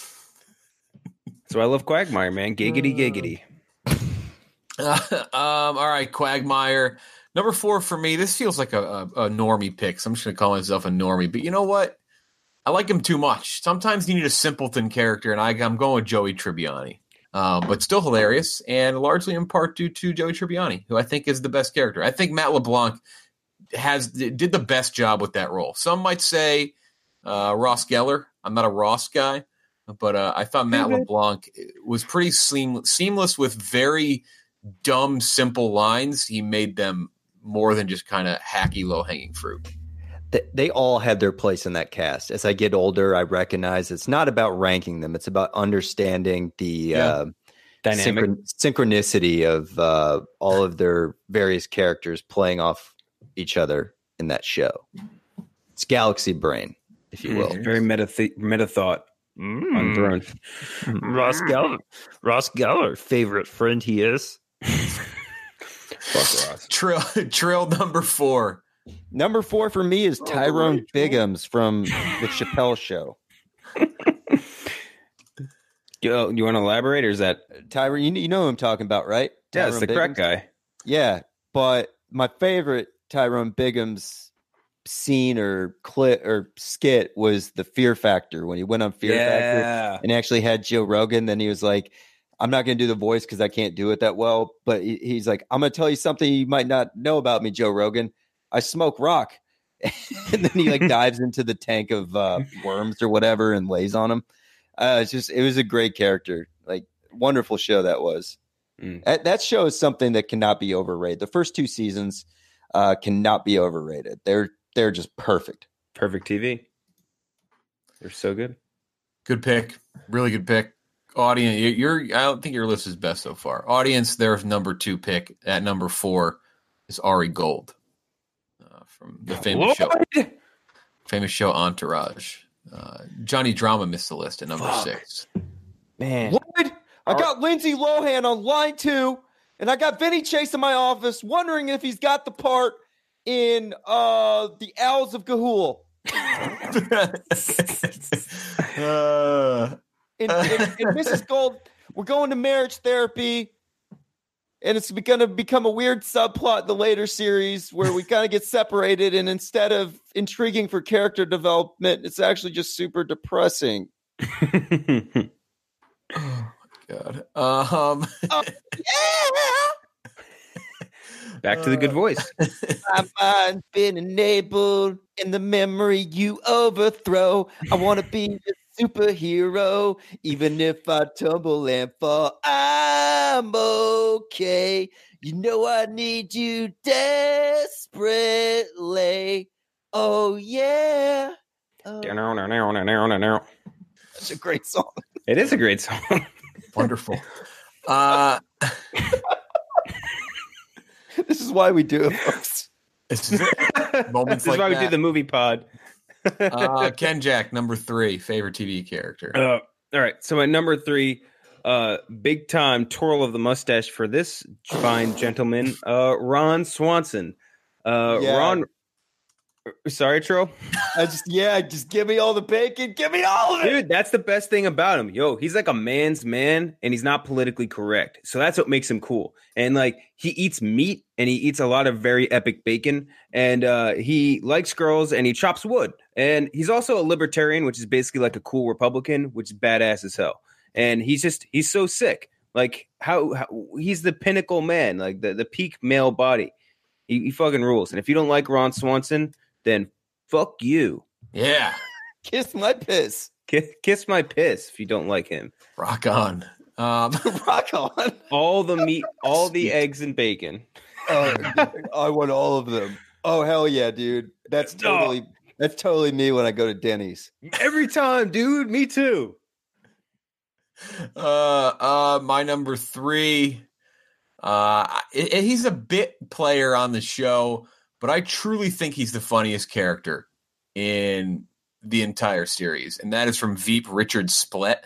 So I love Quagmire, man. Giggity giggity. um, all right, Quagmire. Number four for me, this feels like a, a, a normie pick, so I'm just going to call myself a normie. But you know what? I like him too much. Sometimes you need a simpleton character, and I, I'm going with Joey Tribbiani. Um, but still hilarious, and largely in part due to Joey Tribbiani, who I think is the best character. I think Matt LeBlanc has did the best job with that role. Some might say uh, Ross Geller. I'm not a Ross guy, but uh, I thought Matt LeBlanc was pretty seam- seamless with very dumb, simple lines. He made them more than just kind of hacky, low-hanging fruit. They, they all had their place in that cast. As I get older, I recognize it's not about ranking them. It's about understanding the Yeah. uh, Dynamic. synchron- synchronicity of uh, all of their various characters playing off each other in that show. It's Galaxy Brain, if you will. Mm, very meta, th- meta thought on Throne. Ross Geller, Ross Geller, favorite friend he is. Fuck Ross. Trill, Trill number four. Number four for me is Tyrone Biggums from The Chappelle Show. Yo, you want to elaborate, or is that? Tyrone, you, you know who I'm talking about, right? Yeah, it's the Tyrone crack Biggums? guy. Yeah, but my favorite Tyrone Biggums scene or clip or skit was the Fear Factor when he went on Fear Factor Yeah. and actually had Joe Rogan. Then he was like, I'm not going to do the voice because I can't do it that well. But he, he's like, I'm going to tell you something you might not know about me, Joe Rogan. I smoke rock. And then he like dives into the tank of uh, worms or whatever and lays on them. Uh, it's just, it was a great character. Like, wonderful show that was. Mm. That, that show is something that cannot be overrated. The first two seasons uh, cannot be overrated. They're they're just perfect. Perfect T V. They're so good. Good pick. Really good pick. Audience, you're, you're I don't think your list is best so far. Audience, their number two pick at number four is Ari Gold uh, from the famous show, famous show Entourage. Uh, Johnny Drama missed the list at number Fuck. six. Man. What? I got Lindsay Lohan on line two, and I got Vinny Chase in my office wondering if he's got the part in uh, The Owls of Ga'Hoole. uh, And, and, and Missus Gold, we're going to marriage therapy, and it's going to become a weird subplot in the later series where we kind of get separated, and instead of intriguing for character development, it's actually just super depressing. God. Um, Oh, yeah! Back to the good voice. My mind's been enabled in the memory you overthrow. I want to be a superhero, even if I tumble and fall. I'm okay. You know I need you desperately. Oh, yeah. Oh. That's a great song. It is a great song. Wonderful. Uh, this is why we do it, folks. This is it. Moments This like is why that. we do the movie pod. uh, Ken Jack, number three, favorite T V character. Uh, all right. So at number three, uh, big time twirl of the mustache for this fine gentleman, uh, Ron Swanson. Uh, Yeah. Ron. Sorry, Tro. I just, yeah, just give me all the bacon. Give me all of it. Dude, that's the best thing about him. Yo, he's like a man's man and he's not politically correct. So that's what makes him cool. And like he eats meat and he eats a lot of very epic bacon and uh, he likes girls and he chops wood. And he's also a libertarian, which is basically like a cool Republican, which is badass as hell. And he's just, he's so sick. Like how, how he's the pinnacle man, like the, the peak male body. He, he fucking rules. And if you don't like Ron Swanson, then fuck you. Yeah. Kiss my piss. Kiss, kiss my piss if you don't like him. Rock on. Um, Rock on. All the meat, all the eggs and bacon. Oh, I want all of them. Oh, hell yeah, dude. That's totally that's totally me when I go to Denny's. Every time, dude. Me too. Uh, uh, my number three. Uh, it, it- he's a bit player on the show, but I truly think he's the funniest character in the entire series, and that is from Veep, Richard Splett.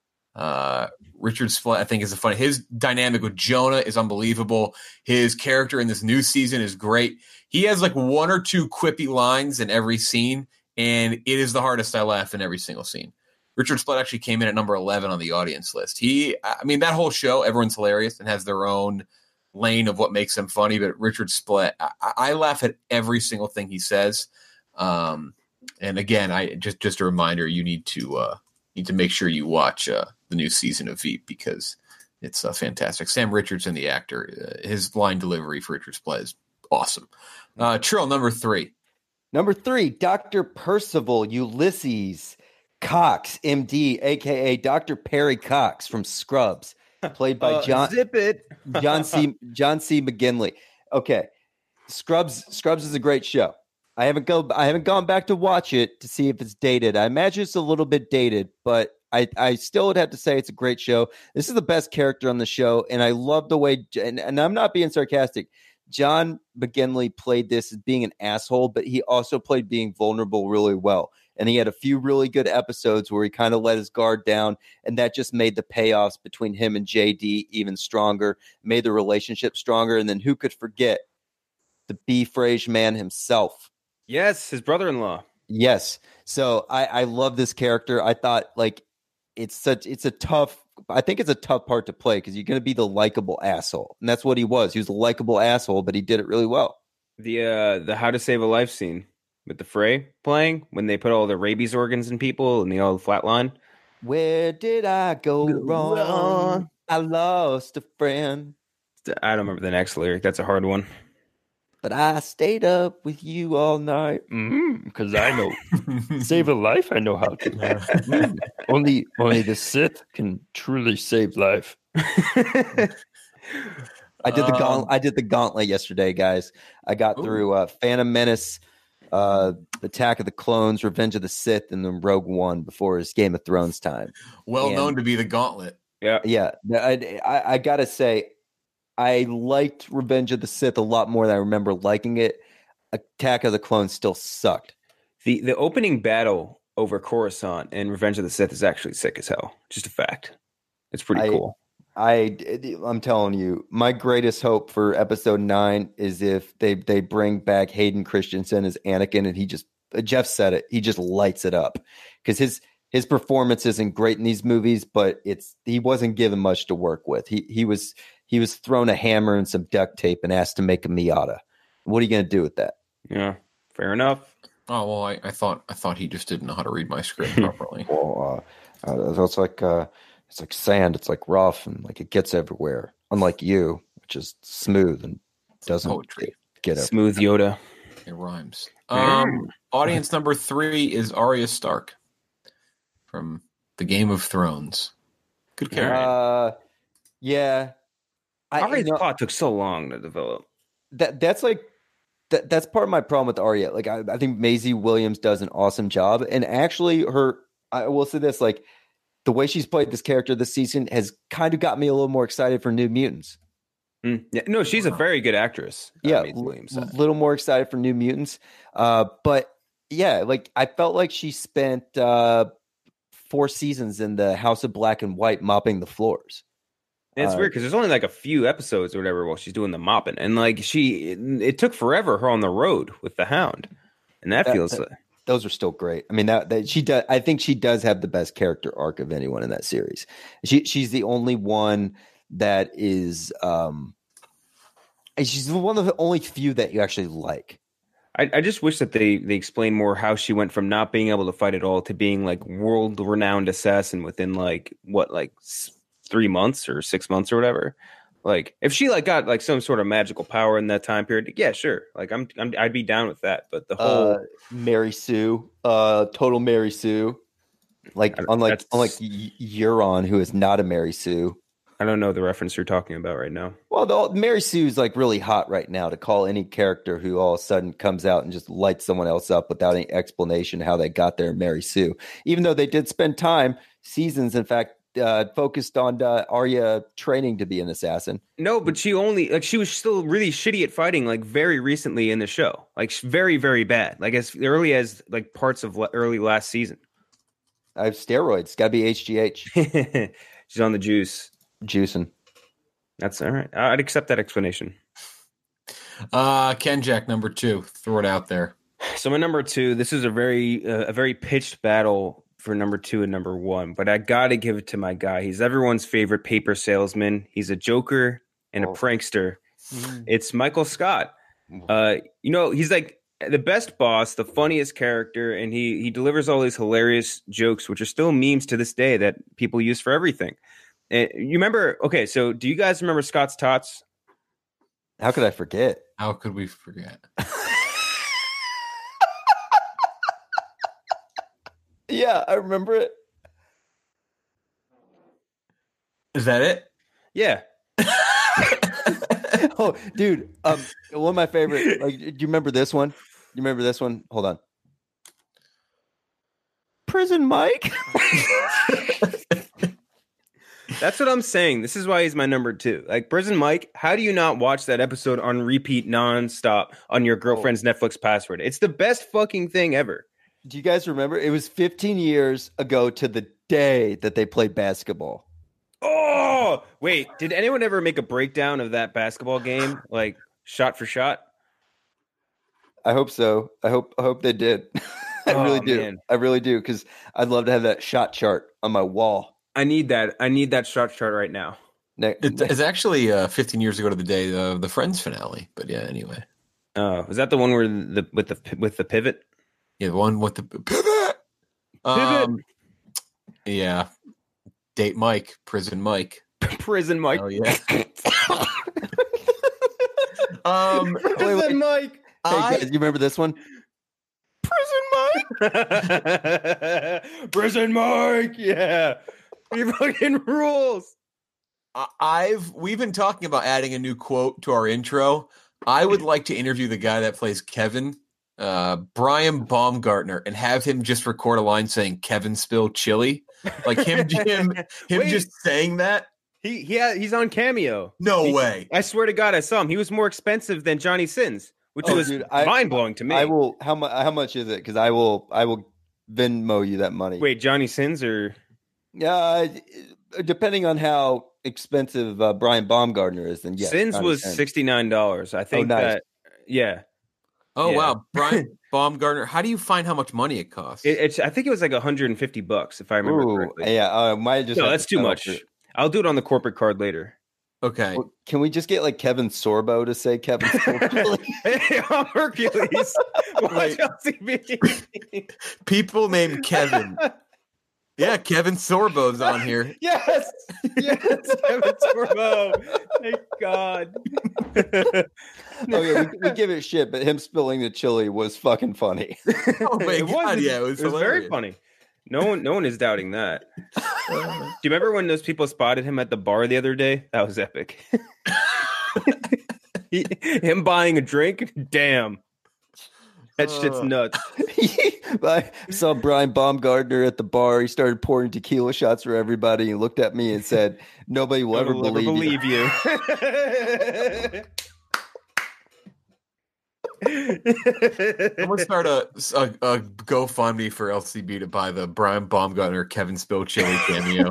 Uh, Richard Splett, I think, is a funny. His dynamic with Jonah is unbelievable. His character in this new season is great. He has like one or two quippy lines in every scene, and it is the hardest I laugh in every single scene. Richard Splett actually came in at number eleven on the audience list. He, I mean, that whole show, everyone's hilarious and has their own lane of what makes them funny. But Richard Splett, I, I laugh at every single thing he says. Um, and again, I just just a reminder: you need to uh, need to make sure you watch uh, the new season of Veep because it's uh, fantastic. Sam Richardson, the actor, uh, his line delivery for Richard Splett is awesome. Uh, Trill, number three. Number three, Doctor Percival Ulysses Cox, M D, aka Doctor Perry Cox from Scrubs, played by Uh, John Zip it. John C. John C. McGinley. Okay, Scrubs. Scrubs is a great show. I haven't go. I haven't gone back to watch it to see if it's dated. I imagine it's a little bit dated, but I, I still would have to say it's a great show. This is the best character on the show, and I love the way. And, and I'm not being sarcastic. John McGinley played this as being an asshole, but he also played being vulnerable really well. And he had a few really good episodes where he kind of let his guard down, and that just made the payoffs between him and J D even stronger, made the relationship stronger. And then who could forget the B. Frage man himself? Yes, his brother-in-law. Yes. So I, I love this character. I thought like it's such it's a tough. I think it's a tough part to play because you're going to be the likable asshole, and that's what he was. He was a likable asshole, but he did it really well. The uh, the How to Save a Life scene with the Fray playing when they put all the rabies organs in people and they all flatline. Where did I go, go wrong? wrong? I lost a friend. I don't remember the next lyric. That's a hard one. But I stayed up with you all night. Because mm, I know. Save a life, I know how to. mm. Only only the Sith can truly save life. I did the gauntlet, um, I did the gauntlet yesterday, guys. I got ooh. through uh, Phantom Menace, uh, Attack of the Clones, Revenge of the Sith, and then Rogue One before his Game of Thrones time. Well and, known to be the gauntlet. Yeah, yeah. I, I, I gotta say, I liked Revenge of the Sith a lot more than I remember liking it. Attack of the Clones still sucked. The the opening battle over Coruscant in Revenge of the Sith is actually sick as hell. Just a fact. It's pretty I, cool. I I'm telling you, my greatest hope for episode nine is if they they bring back Hayden Christensen as Anakin, and he just Jeff said it, he just lights it up because his his performance isn't great in these movies, but it's he wasn't given much to work with. He he was he was thrown a hammer and some duct tape and asked to make a Miata. What are you going to do with that? Yeah, fair enough. Oh well, I, I thought I thought he just didn't know how to read my script properly. Well, uh, uh, it's like uh, it's like sand. It's like rough and like it gets everywhere. Unlike you, which is smooth and Doesn't poetry. Get it. Smooth Yoda. It rhymes. Um, audience number three is Arya Stark from the Game of Thrones. Good character. Uh, yeah. I, Arya's you know, plot took so long to develop. that that's like that that's part of my problem with Arya. Like I, I think Maisie Williams does an awesome job, and actually, her I will say this: like the way she's played this character this season has kind of got me a little more excited for New Mutants. Mm. Yeah, no, she's a very good actress. uh, Yeah, Maisie Williams. a little more excited for New Mutants. Uh, but yeah, like I felt like she spent uh, four seasons in the House of Black and White mopping the floors. And it's Uh, weird because there's only like a few episodes or whatever while she's doing the mopping, and like she, it, it took forever her on the road with the Hound, and that, That- feels that- like Those are still great. I mean, that, that she does. I think she does have the best character arc of anyone in that series. She she's the only one that is. Um, and she's one of the only few that you actually like. I, I just wish that they they explained more how she went from not being able to fight at all to being like world renowned assassin within like what like s- three months or six months or whatever. Like if she like got like some sort of magical power in that time period, yeah, sure. Like I'm, I'm I'd be down with that. But the whole Uh, Mary Sue, uh, total Mary Sue, like I- unlike that's- unlike Y- Euron, who is not a Mary Sue. I don't know the reference you're talking about right now. Well, the, Mary Sue's like really hot right now to call any character who all of a sudden comes out and just lights someone else up without any explanation how they got there, Mary Sue. Even though they did spend time, seasons, in fact, uh, focused on uh, Arya training to be an assassin. No, but she only like she was still really shitty at fighting like very recently in the show, like sh- very very bad, like as early as like parts of le- early last season. I have steroids. Got to be H G H. She's on the juice. Juicing. That's all right. I'd accept that explanation. Uh, Ken Jack number two. Throw it out there. So my number two, this is a very uh, a very pitched battle for number two and number one, but I got to give it to my guy. He's everyone's favorite paper salesman. He's a joker and a Oh. prankster. Mm. It's Michael Scott. Uh, you know, he's like the best boss, the funniest character, and he he delivers all these hilarious jokes, which are still memes to this day that people use for everything. And you remember? Okay, so do you guys remember Scott's Tots? How could I forget? How could we forget? Yeah, I remember it. Is that it? Yeah. Oh, dude, um, one of my favorite. Like, do you remember this one? You remember this one? Hold on. Prison Mike. That's what I'm saying. This is why he's my number two. Like Prison Mike, how do you not watch that episode on repeat nonstop on your girlfriend's Netflix password? It's the best fucking thing ever. Do you guys remember? It was fifteen years ago to the day that they played basketball. Oh, wait. Did anyone ever make a breakdown of that basketball game? Like shot for shot? I hope so. I hope. I hope they did. I Oh, really do. man. I really do because I'd love to have that shot chart on my wall. I need that. I need that shot chart right now. Ne- It, it's actually uh, fifteen years ago to the day of the Friends finale. But yeah, anyway. Oh, is that the one where the with the with the pivot? Yeah, the one with the pivot. Um, yeah. Date Mike, Prison Mike. Prison Mike. Oh yeah. um, wait, wait. Prison Mike. Hey, I, guys, you remember this one? Prison Mike. Prison Mike. Yeah. He fucking rules. I- I've we've been talking about adding a new quote to our intro. I would like to interview the guy that plays Kevin, uh, Brian Baumgartner, and have him just record a line saying "Kevin spilled chili," like him, him, him Wait. just saying that. He he he's on Cameo. No He- way. I swear to God, I saw him. He was more expensive than Johnny Sins, which Oh, was dude, I- mind blowing to me. I will. How much? How much is it? Because I will. I will Venmo you that money. Wait, Johnny Sins or Uh, depending on how expensive uh, Brian Baumgartner is, then yes, Sins was Sins. sixty nine dollars. I think nice. that yeah. Oh Yeah. wow, Brian Baumgartner. How do you find how much money it costs? It, it's I think it was like one hundred fifty bucks if I remember Ooh, correctly. yeah, uh, might just No, have that's to too settle much. for- I'll do it on the corporate card later. okay. Well, can we just get like Kevin Sorbo to say Kevin Sorbo? Hey, I'm Hercules. Watch Wait. L C B. People named Kevin Yeah, Kevin Sorbo's on here. Yes, yes, Kevin Sorbo. Thank God. Oh yeah, we, we give it shit, but him spilling the chili was fucking funny. Oh my It God, was, yeah, it was, it was very funny. No one, no one is doubting that. Do you remember when those people spotted him at the bar the other day? That was epic. he, him buying a drink, damn, that shit's nuts. I saw Brian Baumgartner at the bar. He started pouring tequila shots for everybody. He looked at me and said, "Nobody will ever I'll believe, believe you." you. I'm gonna start a, a, a GoFundMe for L C B to buy the Brian Baumgartner Kevin Spillchili cameo.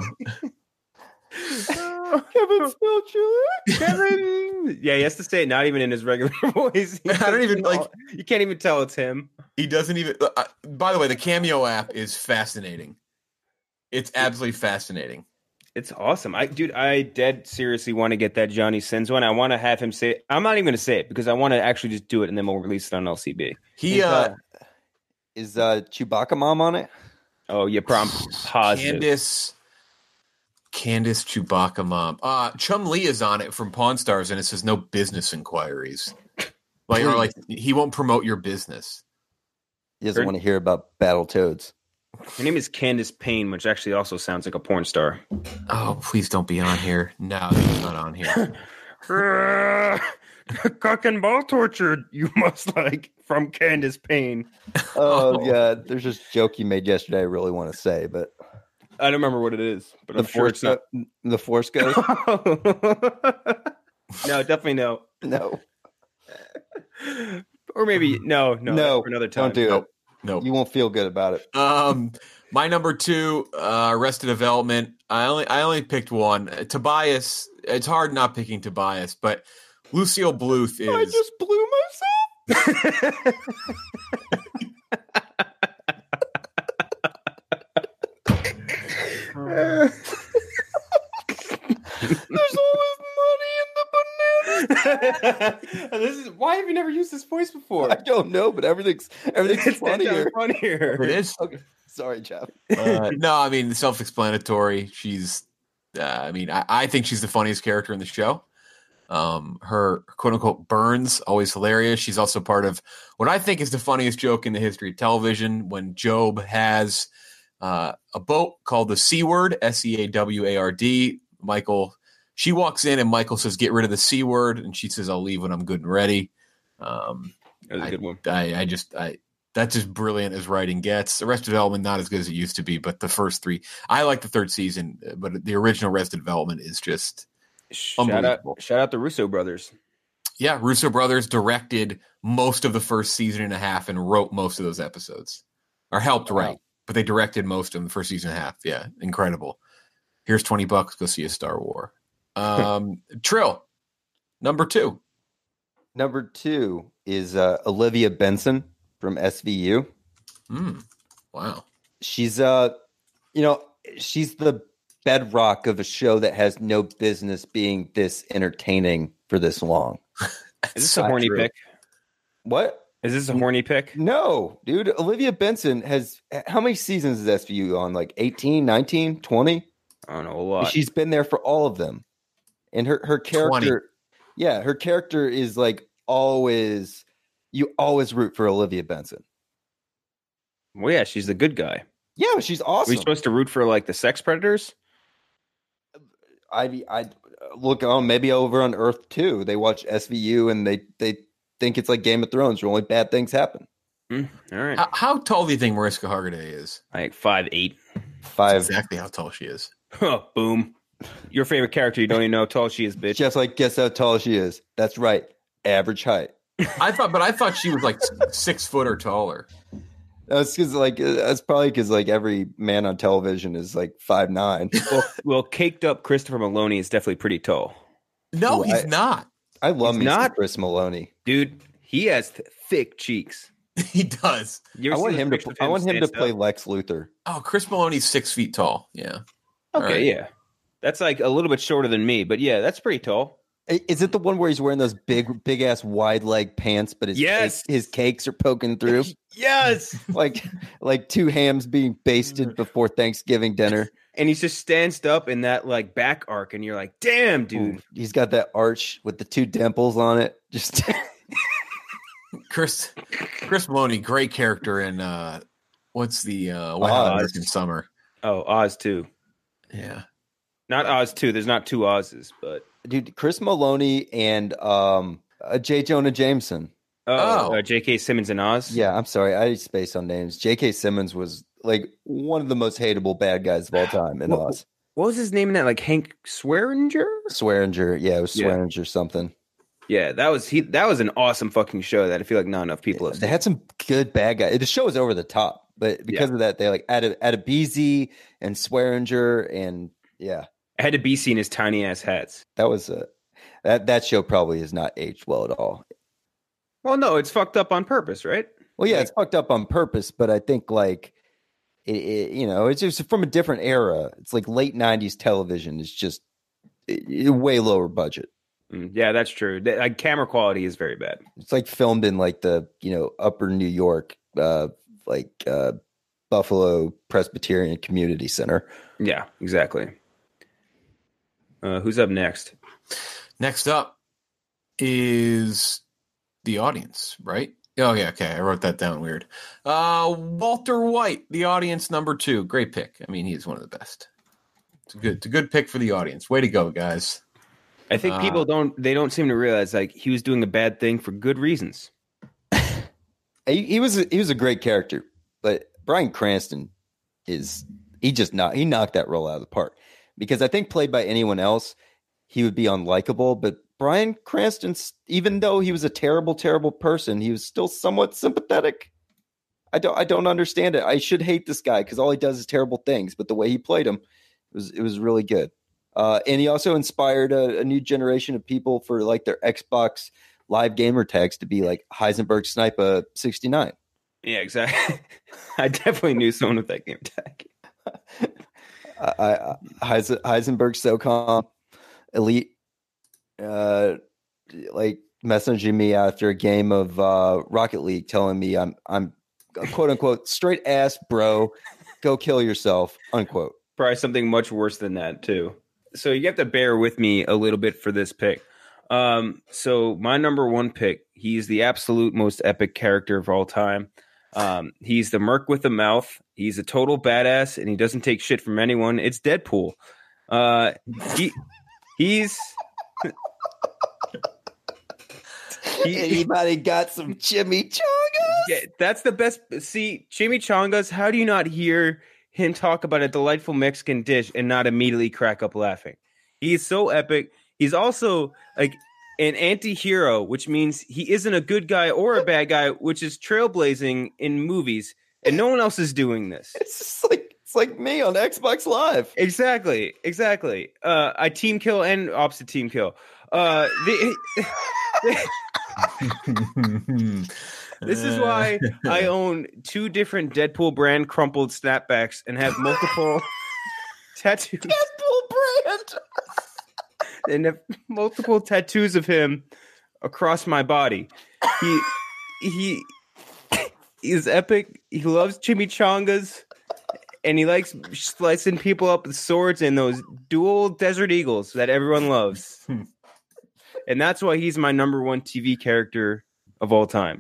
Kevin Spillchili, Kevin. Yeah, he has to say it not even in his regular voice. He I don't even like. You can't even tell it's him. He doesn't even. Uh, by the way, the Cameo app is fascinating. It's absolutely fascinating. It's awesome. I, dude, I dead seriously want to get that Johnny Sins one. I want to have him say it. I'm not even going to say it because I want to actually just do it and then we'll release it on L C B. He is, uh, uh, is uh, Chewbacca mom on it? Oh, yeah, prom positive. Candace, Candace Chewbacca mom. Uh, Chum Lee is on it from Pawn Stars, and it says no business inquiries. Like, or like he won't promote your business. He doesn't want to hear about Battletoads. Her name is Candace Payne, which actually also sounds like a porn star. Oh, please don't be on here. No, he's not on here. Cock and ball torture, you must like, from Candace Payne. Oh, God. There's this joke you made yesterday I really want to say, but... I don't remember what it is, but the I'm sure it's not. Go- the Force Ghost? No, definitely no. No. Or maybe, no, no. No, for another time. don't do Nope. it. Nope. You won't feel good about it. Um, my number two, uh, Arrested Development. I only, I only picked one. Uh, Tobias. It's hard not picking Tobias, but Lucille Bluth is. I just blew myself. There's always money in the banana. This is why have you never used this voice before? I don't know, but everything's everything's It's funnier. funnier. It is. Okay. Sorry, Jeff. Uh, no, I mean self-explanatory. She's. Uh, I mean, I, I think she's the funniest character in the show. Um, her quote unquote burns always hilarious. She's also part of what I think is the funniest joke in the history of television. When Job has uh, a boat called the C Word, S E A W A R D. Michael, she walks in and Michael says, "Get rid of the C word," and she says, "I'll leave when I'm good and ready." Um, That was a I, good one. I, I just, I that's as brilliant as writing gets. Arrested Development not as good as it used to be, but the first three, I like the third season, but the original Arrested Development is just Shout out, unbelievable. shout out the Russo brothers. Yeah, Russo brothers directed most of the first season and a half and wrote most of those episodes, or helped Wow. write, but they directed most of them the first season and a half. Yeah, incredible. Here's twenty bucks. Go see a Star War. Um, Trill, number two. Number two is uh, Olivia Benson from S V U. Mm, wow. She's uh, you know, she's the bedrock of a show that has no business being this entertaining for this long. Is this a horny true. pick? What? Is this a horny pick? No, dude. Olivia Benson has how many seasons is S V U on? Like eighteen, nineteen, twenty? I don't know, a lot. She's been there for all of them. And her, her character, twenty. yeah, her character is like always, you always root for Olivia Benson. Well, yeah, she's the good guy. Yeah, she's Are awesome. we supposed to root for like the sex predators? I, I look on maybe over on Earth too. They watch S V U and they, they think it's like Game of Thrones where only bad things happen. Mm, all right. How, how tall do you think Mariska Hargitay is? Like five eight. Five. That's exactly how tall she is. Oh, boom. Your favorite character, you don't even know how tall she is, bitch. Just like, guess how tall she is. That's right. Average height. I thought, but I thought she was like six foot or taller. That's because like that's probably because like every man on television is like five nine. well, well, caked up Christopher Maloney is definitely pretty tall. No, Ooh, he's I- not. I love He's me some not? Chris Maloney. Dude, he has th- thick cheeks. He does. You I ever want seen him those to. pictures of I want him to stands play up? Lex Luthor. Oh, Chris Maloney's six feet tall. Yeah. Okay, All right. yeah. That's like a little bit shorter than me, but yeah, that's pretty tall. Is it the one where he's wearing those big, big ass wide leg pants, but his Yes. cake, his cakes are poking through? Yes. like like two hams being basted before Thanksgiving dinner. And he's just stanced up in that like back arc, and you're like, damn, dude. Ooh, he's got that arch with the two dimples on it. Just Chris Chris Maloney, great character in uh what's the uh Wet Oz. Hot American Summer. Oh, Oz two. Yeah. Not Oz two. There's not two Oz's, but dude, Chris Maloney and um uh, J. Jonah Jameson. oh, Oh. Uh, J K. Simmons and Oz. Yeah, I'm sorry, I space on names. J K. Simmons was like one of the most hateable bad guys of all time in What- Oz. What was his name in that? Like Hank Swearinger? Swearinger, yeah, it was Yeah. Swearinger something. Yeah, that was he. That was an awesome fucking show that I feel like not enough people have They seen. had some good bad guys. The show was over the top, but because Yeah. of that, they like added Adebisi and Swearinger, and yeah, I had to be seen his tiny ass hats. that was a that that show probably has not aged well at all. Well, no, it's fucked up on purpose, right? Well, yeah, Like- it's fucked up on purpose, but I think like it, it, you know, it's just from a different era. It's like late nineties television is just it, it- way lower budget. Mm, yeah, that's true. The- Like camera quality is very bad. It's like filmed in like the, you know, upper New York, uh, like uh, Buffalo Presbyterian Community Center. Yeah, exactly. Uh, who's up next? Next up is the audience, right? Oh yeah, okay. I wrote that down weird. Uh Walter White, the audience number two. Great pick. I mean, he's one of the best. It's a good it's a good pick for the audience. Way to go, guys. I think Uh, people don't. They don't seem to realize like he was doing a bad thing for good reasons. He, he was a, he was a great character, but Bryan Cranston is he just not he knocked that role out of the park, because I think played by anyone else he would be unlikable, but Bryan Cranston, even though he was a terrible terrible person, he was still somewhat sympathetic. I don't I don't understand it. I should hate this guy because all he does is terrible things, but the way he played him it was it was really good. Uh, and he also inspired a, a new generation of people for like their Xbox Live gamer tags to be like Heisenberg Sniper sixty-nine. Yeah, exactly. I definitely knew someone with that game tag. I, I, Heis, Heisenberg SOCOM Elite, uh, like messaging me after a game of uh, Rocket League, telling me I'm I'm quote unquote straight ass bro, go kill yourself unquote. Probably something much worse than that too. So you have to bear with me a little bit for this pick. Um, so my number one pick, he's the absolute most epic character of all time. Um, he's the merc with the mouth. He's a total badass, and he doesn't take shit from anyone. It's Deadpool. Uh, he he's. he, Anybody got some chimichangas? yeah, that's the best. See, chimichangas. How do you not hear him talk about a delightful Mexican dish and not immediately crack up laughing? He's so epic. He's also like an anti-hero, which means he isn't a good guy or a bad guy, which is trailblazing in movies, and no one else is doing this. It's just like it's like me on Xbox Live. Exactly, exactly. Uh, I team kill and opposite team kill. Uh, the, this is why I own two different Deadpool brand crumpled snapbacks and have multiple tattoos. Deadpool brand. And have multiple tattoos of him across my body. He he is epic. He loves chimichangas, and he likes slicing people up with swords and those dual Desert Eagles that everyone loves. And that's why he's my number one T V character of all time.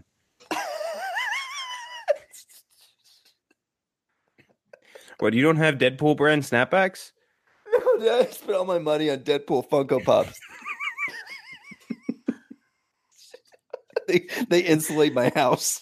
What, you don't have Deadpool brand snapbacks? I spent all my money on Deadpool Funko Pops. they they insulate my house.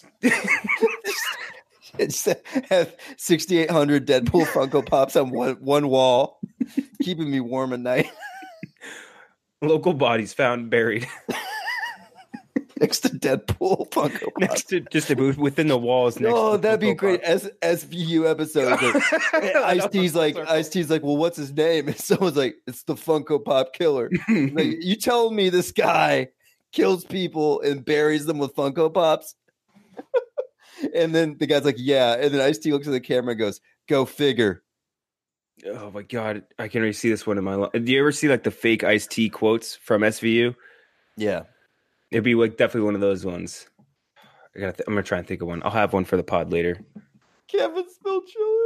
It's have sixty-eight hundred Deadpool Funko Pops on one one wall, keeping me warm at night. Local bodies found buried Next to Deadpool Funko Pops. next to just about within the walls. Next Oh, to that'd be a Funko great Pops. S S V U episode. Ice T's like, Ice T's like, well, what's his name? And someone's like, it's the Funko Pop Killer. Like, you telling me this guy kills people and buries them with Funko Pops? And then the guy's like, yeah. And then Ice T looks at the camera and goes, go figure. Oh my god, I can already see this one in my life. Do you ever see like the fake Ice-T quotes from S V U? Yeah, it'd be like definitely one of those ones. I got. Th- I'm gonna try and think of one. I'll have one for the pod later. Kevin spilled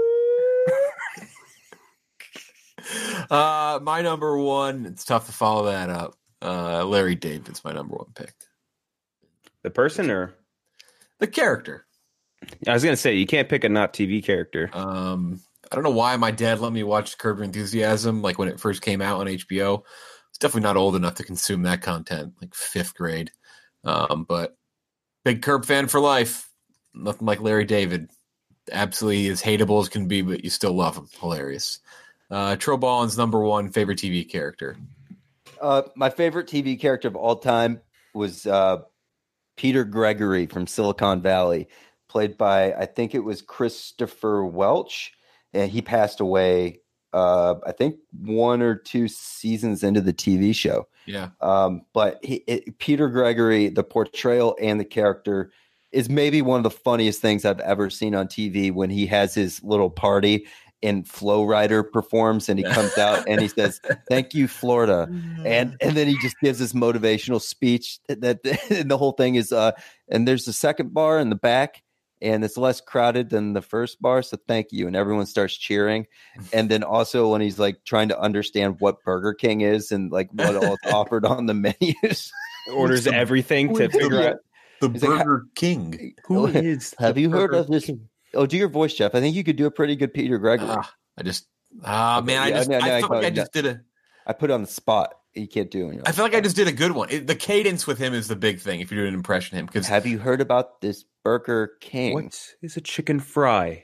chili. uh, my number one. It's tough to follow that up. Uh, Larry David's my number one pick. The person or the character? I was gonna say you can't pick a not T V character. Um. I don't know why my dad let me watch Curb Your Enthusiasm, like when it first came out on H B O. It's definitely not old enough to consume that content, like fifth grade. Um, but big Curb fan for life. Nothing like Larry David. Absolutely as hateable as can be, but you still love him. Hilarious. Uh, Tro Ballin's number one favorite T V character. Uh, my favorite T V character of all time was uh, Peter Gregory from Silicon Valley, played by, I think it was Christopher Welch. And he passed away, uh, I think, one or two seasons into the T V show. Yeah. Um, but he, it, Peter Gregory, the portrayal and the character is maybe one of the funniest things I've ever seen on T V when he has his little party and Flow Rider performs and he comes out and he says, "Thank you, Florida." And and then he just gives this motivational speech that, that and the whole thing is, uh, and there's a second bar in the back. And it's less crowded than the first bar, so thank you. And everyone starts cheering. And then also when he's like trying to understand what Burger King is and like what all is offered on the menus, orders the, everything to figure out the Burger like, King. Who is? Have you heard of this? Oh, do your voice, Jeff. I think you could do a pretty good Peter Gregory. Uh, I just, ah, uh, man, I just, yeah, no, no, I felt I like I just did a. I put it on the spot. You can't do it. I feel like I just did a good one. It, the cadence with him is the big thing. If you're doing an impression of him, because have you heard about this Burger King? What is a chicken fry?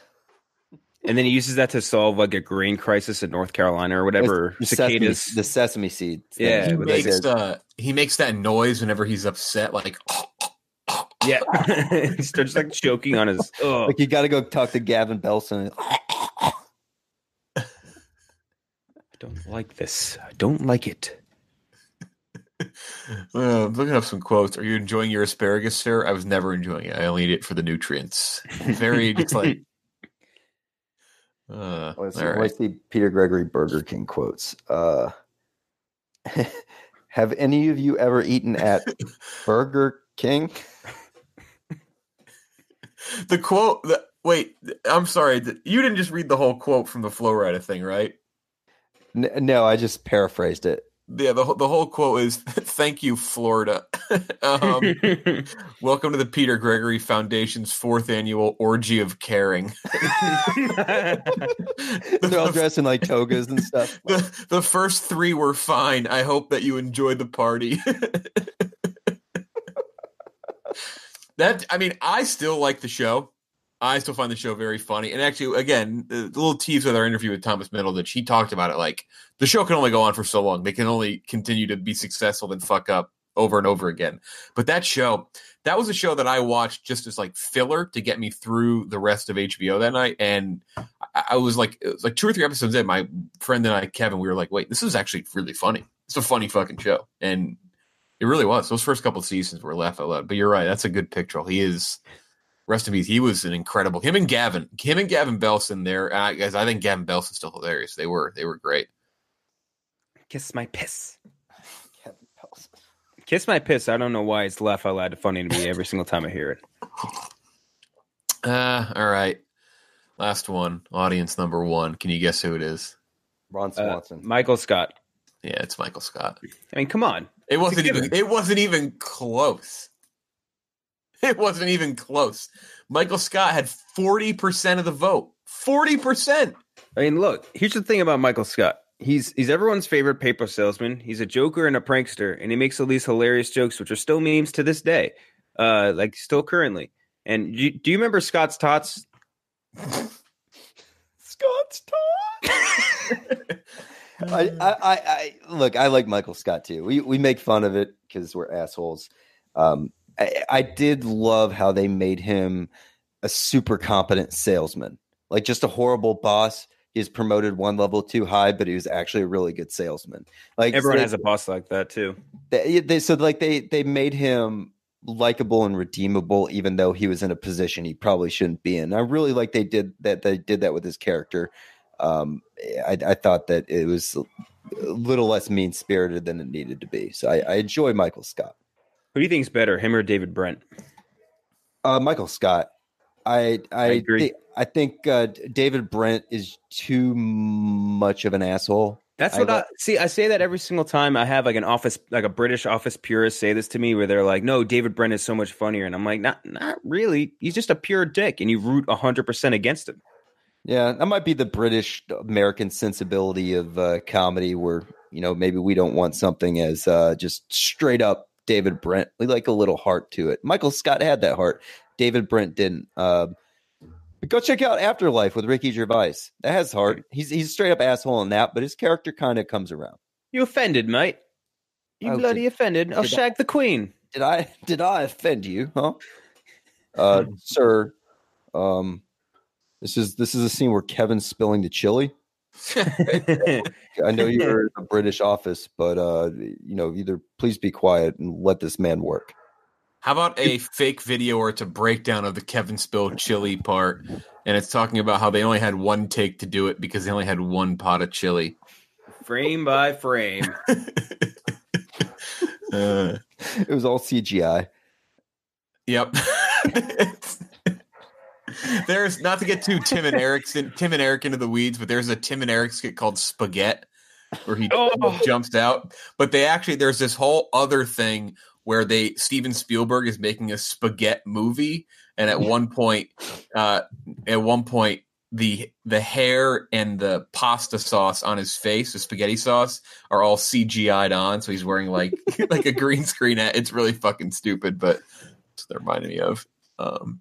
And then he uses that to solve like a grain crisis in North Carolina or whatever. The cicadas, sesame, the sesame seed. Yeah, he makes uh, he makes that noise whenever he's upset, like. Yeah, he starts like choking on his. Oh. Like you got to go talk to Gavin Belson. I don't like this. I don't like it. Uh, I'm looking up some quotes. Are you enjoying your asparagus, sir? I was never enjoying it. I only eat it for the nutrients. Very just like. Uh, let's, see, right. let's see Peter Gregory Burger King quotes. Uh, have any of you ever eaten at Burger King? The quote. The, wait, I'm sorry. You didn't just read the whole quote from the Flow Rider thing, right? No, I just paraphrased it. Yeah, the the whole quote is "Thank you, Florida." um, welcome to the Peter Gregory Foundation's fourth annual orgy of caring. They're all dressed in like togas and stuff. The, the first three were fine. I hope that you enjoyed the party. That I mean, I still like the show. I still find the show very funny. And actually, again, the little tease with our interview with Thomas Middleditch, he talked about it like the show can only go on for so long. They can only continue to be successful and fuck up over and over again. But that show, that was a show that I watched just as like filler to get me through the rest of H B O that night. And I, I was like, it was like two or three episodes in, my friend and I, Kevin, we were like, wait, this is actually really funny. It's a funny fucking show. And it really was. Those first couple of seasons were laugh out loud. But you're right. That's a good picture. He is... Rest in peace. He was an incredible. Him and Gavin, him and Gavin Belson. There, uh, guys. I think Gavin Belson's still hilarious. They were, they were great. Kiss my piss. Gavin Belson. Kiss my piss. I don't know why it's laugh out loud funny to me every single time I hear it. Uh, all right. Last one. Audience number one. Can you guess who it is? Ron Swanson. Uh, Michael Scott. Yeah, it's Michael Scott. I mean, come on. It wasn't even. It wasn't even close. It wasn't even close. Michael Scott had forty percent of the vote. forty percent. I mean, look, here's the thing about Michael Scott. He's he's everyone's favorite paper salesman. He's a joker and a prankster, and he makes all these hilarious jokes, which are still memes to this day, uh, like still currently. And do you, do you remember Scott's Tots? Scott's Tots. I, I, I, I look. I like Michael Scott too. We we make fun of it because we're assholes. Um, I, I did love how they made him a super competent salesman, like just a horrible boss. He was promoted one level too high, but he was actually a really good salesman. Like everyone so has a boss like that too. They, they, so like they they made him likable and redeemable, even though he was in a position he probably shouldn't be in. I really like they did that. They did that with his character. um, I, I thought that it was a little less mean spirited than it needed to be. So I, I enjoy Michael Scott. Who do you think's better, him or David Brent? Uh, Michael Scott. I I, I agree. Th- I think uh, David Brent is too much of an asshole. That's what I, I I see. I say that every single time I have like an office, like a British office purist say this to me, where they're like, "No, David Brent is so much funnier," and I'm like, "Not, not really. He's just a pure dick, and you root a hundred percent against him." Yeah, that might be the British American sensibility of uh, comedy, where you know maybe we don't want something as uh, just straight up David Brent. We like a little heart to it. Michael Scott had that heart. David Brent didn't. Uh, Go check out Afterlife with Ricky Gervais. That has heart. He's he's a straight up asshole in that, but his character kind of comes around. You offended, mate. You Oh, bloody did- offended. I'll did I- shag the queen. Did I did I offend you, huh? Uh, sir, um, this is this is a scene where Kevin's spilling the chili. I know you're in a British office, but uh, you know, either please be quiet and let this man work. How about a fake video where it's a breakdown of the Kevin Spill chili part, and it's talking about how they only had one take to do it because they only had one pot of chili. Frame by frame. Uh, It was all C G I. yep. There's not to get too Tim and Eric's Tim and Eric into the weeds, but there's a Tim and Eric skit called Spaghetti where he Oh. jumps out. But they actually there's this whole other thing where they Steven Spielberg is making a spaghetti movie, and at one point, uh, at one point, the the hair and the pasta sauce on his face, the spaghetti sauce, are all C G I'd on. So he's wearing like like a green screen. Hat. It's really fucking stupid, but that's what that reminded me of. Um,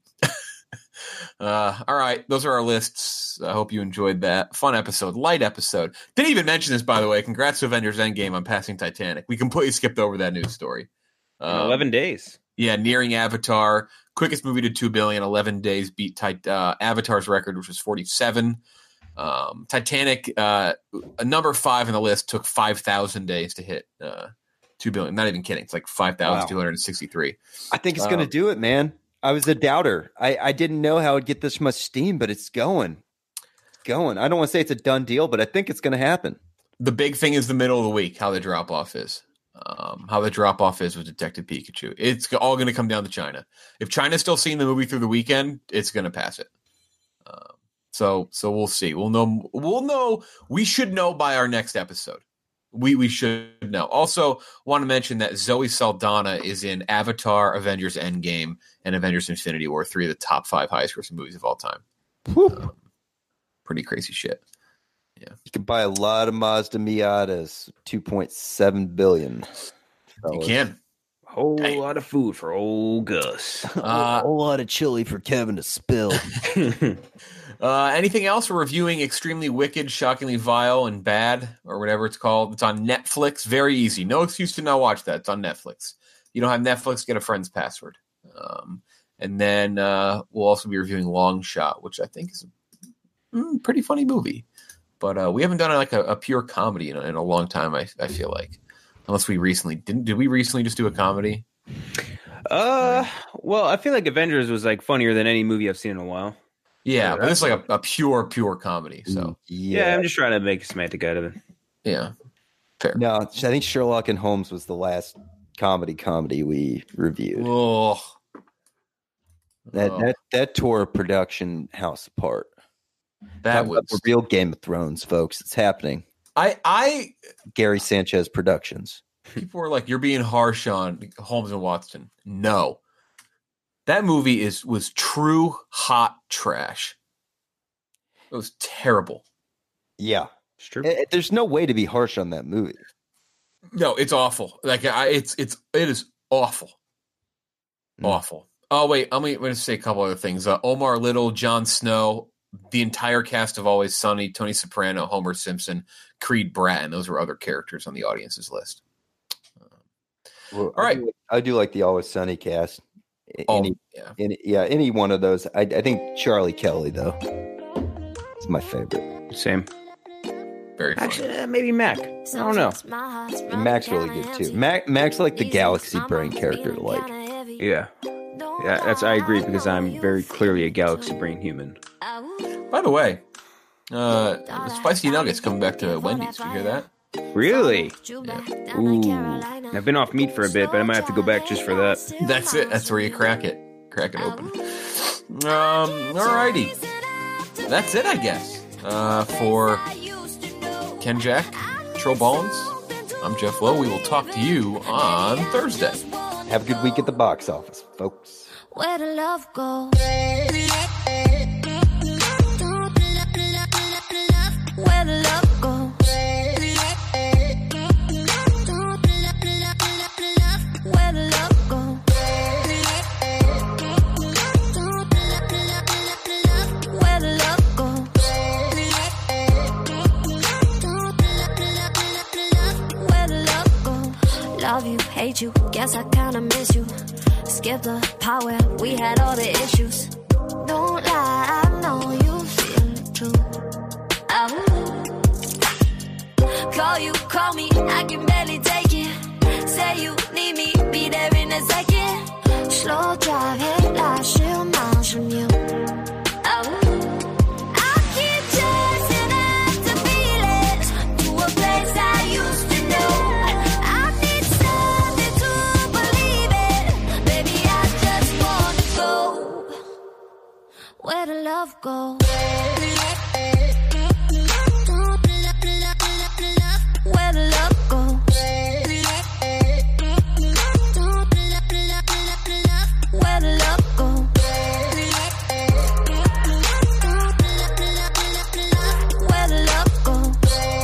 uh, all right, those are our lists. I hope you enjoyed that. Fun episode, light episode. Didn't even mention this, by the way. Congrats to Avengers Endgame on passing Titanic. We completely skipped over that news story. In Um, eleven days. Yeah, nearing Avatar. Quickest movie to two billion, eleven days, beat tit- uh, Avatar's record, which was forty-seven. Um, Titanic, uh, a number five on the list, took five thousand days to hit uh, two billion. Not even kidding. It's like five thousand two hundred sixty-three. I think it's Um, going to do it, man. I was a doubter. I, I didn't know how it'd get this much steam, but it's going. It's going. I don't want to say it's a done deal, but I think it's going to happen. The big thing is the middle of the week, how the drop off is. Um, how the drop off is with Detective Pikachu. It's all going to come down to China. If China's still seeing the movie through the weekend, it's going to pass it. Um, so, so we'll see. We'll know. We'll know. We should know by our next episode. We we should know. Also, want to mention that Zoe Saldana is in Avatar, Avengers Endgame, and Avengers Infinity War, three of the top five highest grossing movies of all time. Um, pretty crazy shit. You can buy a lot of Mazda Miatas, two point seven billion. You can. Whole lot of food for old Gus. Uh, a whole lot of chili for Kevin to spill. Uh, anything else? We're reviewing Extremely Wicked, Shockingly Vile, and Bad, or whatever it's called. It's on Netflix. Very easy. No excuse to not watch that. It's on Netflix. You don't have Netflix, get a friend's password. Um, and then uh, we'll also be reviewing Long Shot, which I think is a mm, pretty funny movie. But uh, we haven't done like a, a pure comedy in a, in a long time, I, I feel like. Unless we recently didn't. Did we recently just do a comedy? Uh, well, I feel like Avengers was like funnier than any movie I've seen in a while. Yeah, but this is like a, a pure, pure comedy. So Yeah, I'm just trying to make a semantic out of it. yeah, fair. No, I think Sherlock and Holmes was the last comedy comedy we reviewed. Oh, That Oh. that that tore a production house apart. that Talk was about the real Game of Thrones, folks. It's happening. I. I Gary Sanchez Productions. people were like, "You're being harsh on Holmes and Watson." No, that movie is was true hot trash. It was terrible. Yeah, It's true. Eh, eh, there's no way to be harsh on that movie. No, it's awful. Like I, it's it's it is awful, Mm. awful. Oh wait, I'm gonna, I'm gonna say a couple other things. Uh, Omar Little, Jon Snow, the entire cast of Always Sunny, Tony Soprano, Homer Simpson, Creed Bratton. Those were other characters on the audience's list. Well, All right. I do, I do like the Always Sunny cast. A- Oh, Any, yeah. any, yeah, any one of those. I, I think Charlie Kelly though is my favorite. Same. Very funny. Actually, uh, maybe Mac. I don't know. And Mac's really good too. Mac, Mac's like the Galaxy Brain character to like. Yeah. Yeah, that's I agree because I'm very clearly a galaxy brain human. By the way, Uh, the spicy nuggets coming back to Wendy's. You hear that? Really? Yeah. Ooh. I've been off meat for a bit, but I might have to go back just for that. That's it. That's where you crack it. Crack it open. Um, alrighty. That's it, I guess. Uh, for Ken Jack, Troll Ballins, I'm Jeff Lowe. We will talk to you on Thursday. Have a good week at the box office, folks. Where the love go? Where the love go? Where the love go? Where the love go? Where the love go? Love you, hate you, guess I kinda miss you. Skip the part where we had all the issues. Don't lie, I know you feel it too. Oh. Call you, call me, I can barely take it. Say you need me, be there in a second. Slow drive, headlights, still miles from you. Oh. I keep chasing after feelings to a place I used to know. I need something to believe in. Baby, I just wanna go where the love goes. Where the love goes. Where the love goes. Where the love goes.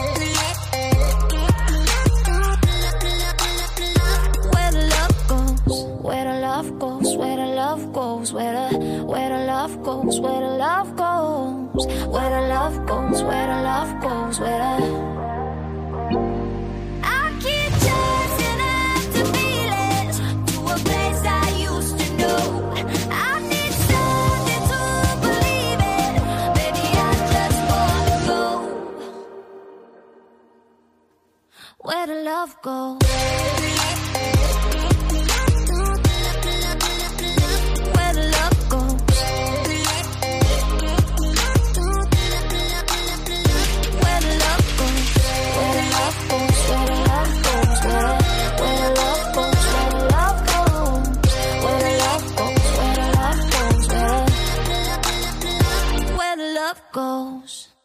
Where the love goes. Where the love goes. Where the love goes. Where the where the love goes. Where the love goes. Where the love goes. Where the love goes. Where the where the love goes. Where the love goes. Where the love goes. Where the love goes. Where the love goes. Where the love goes. Where the love goes. Where the love goes. Where the love goes. Where the love goes.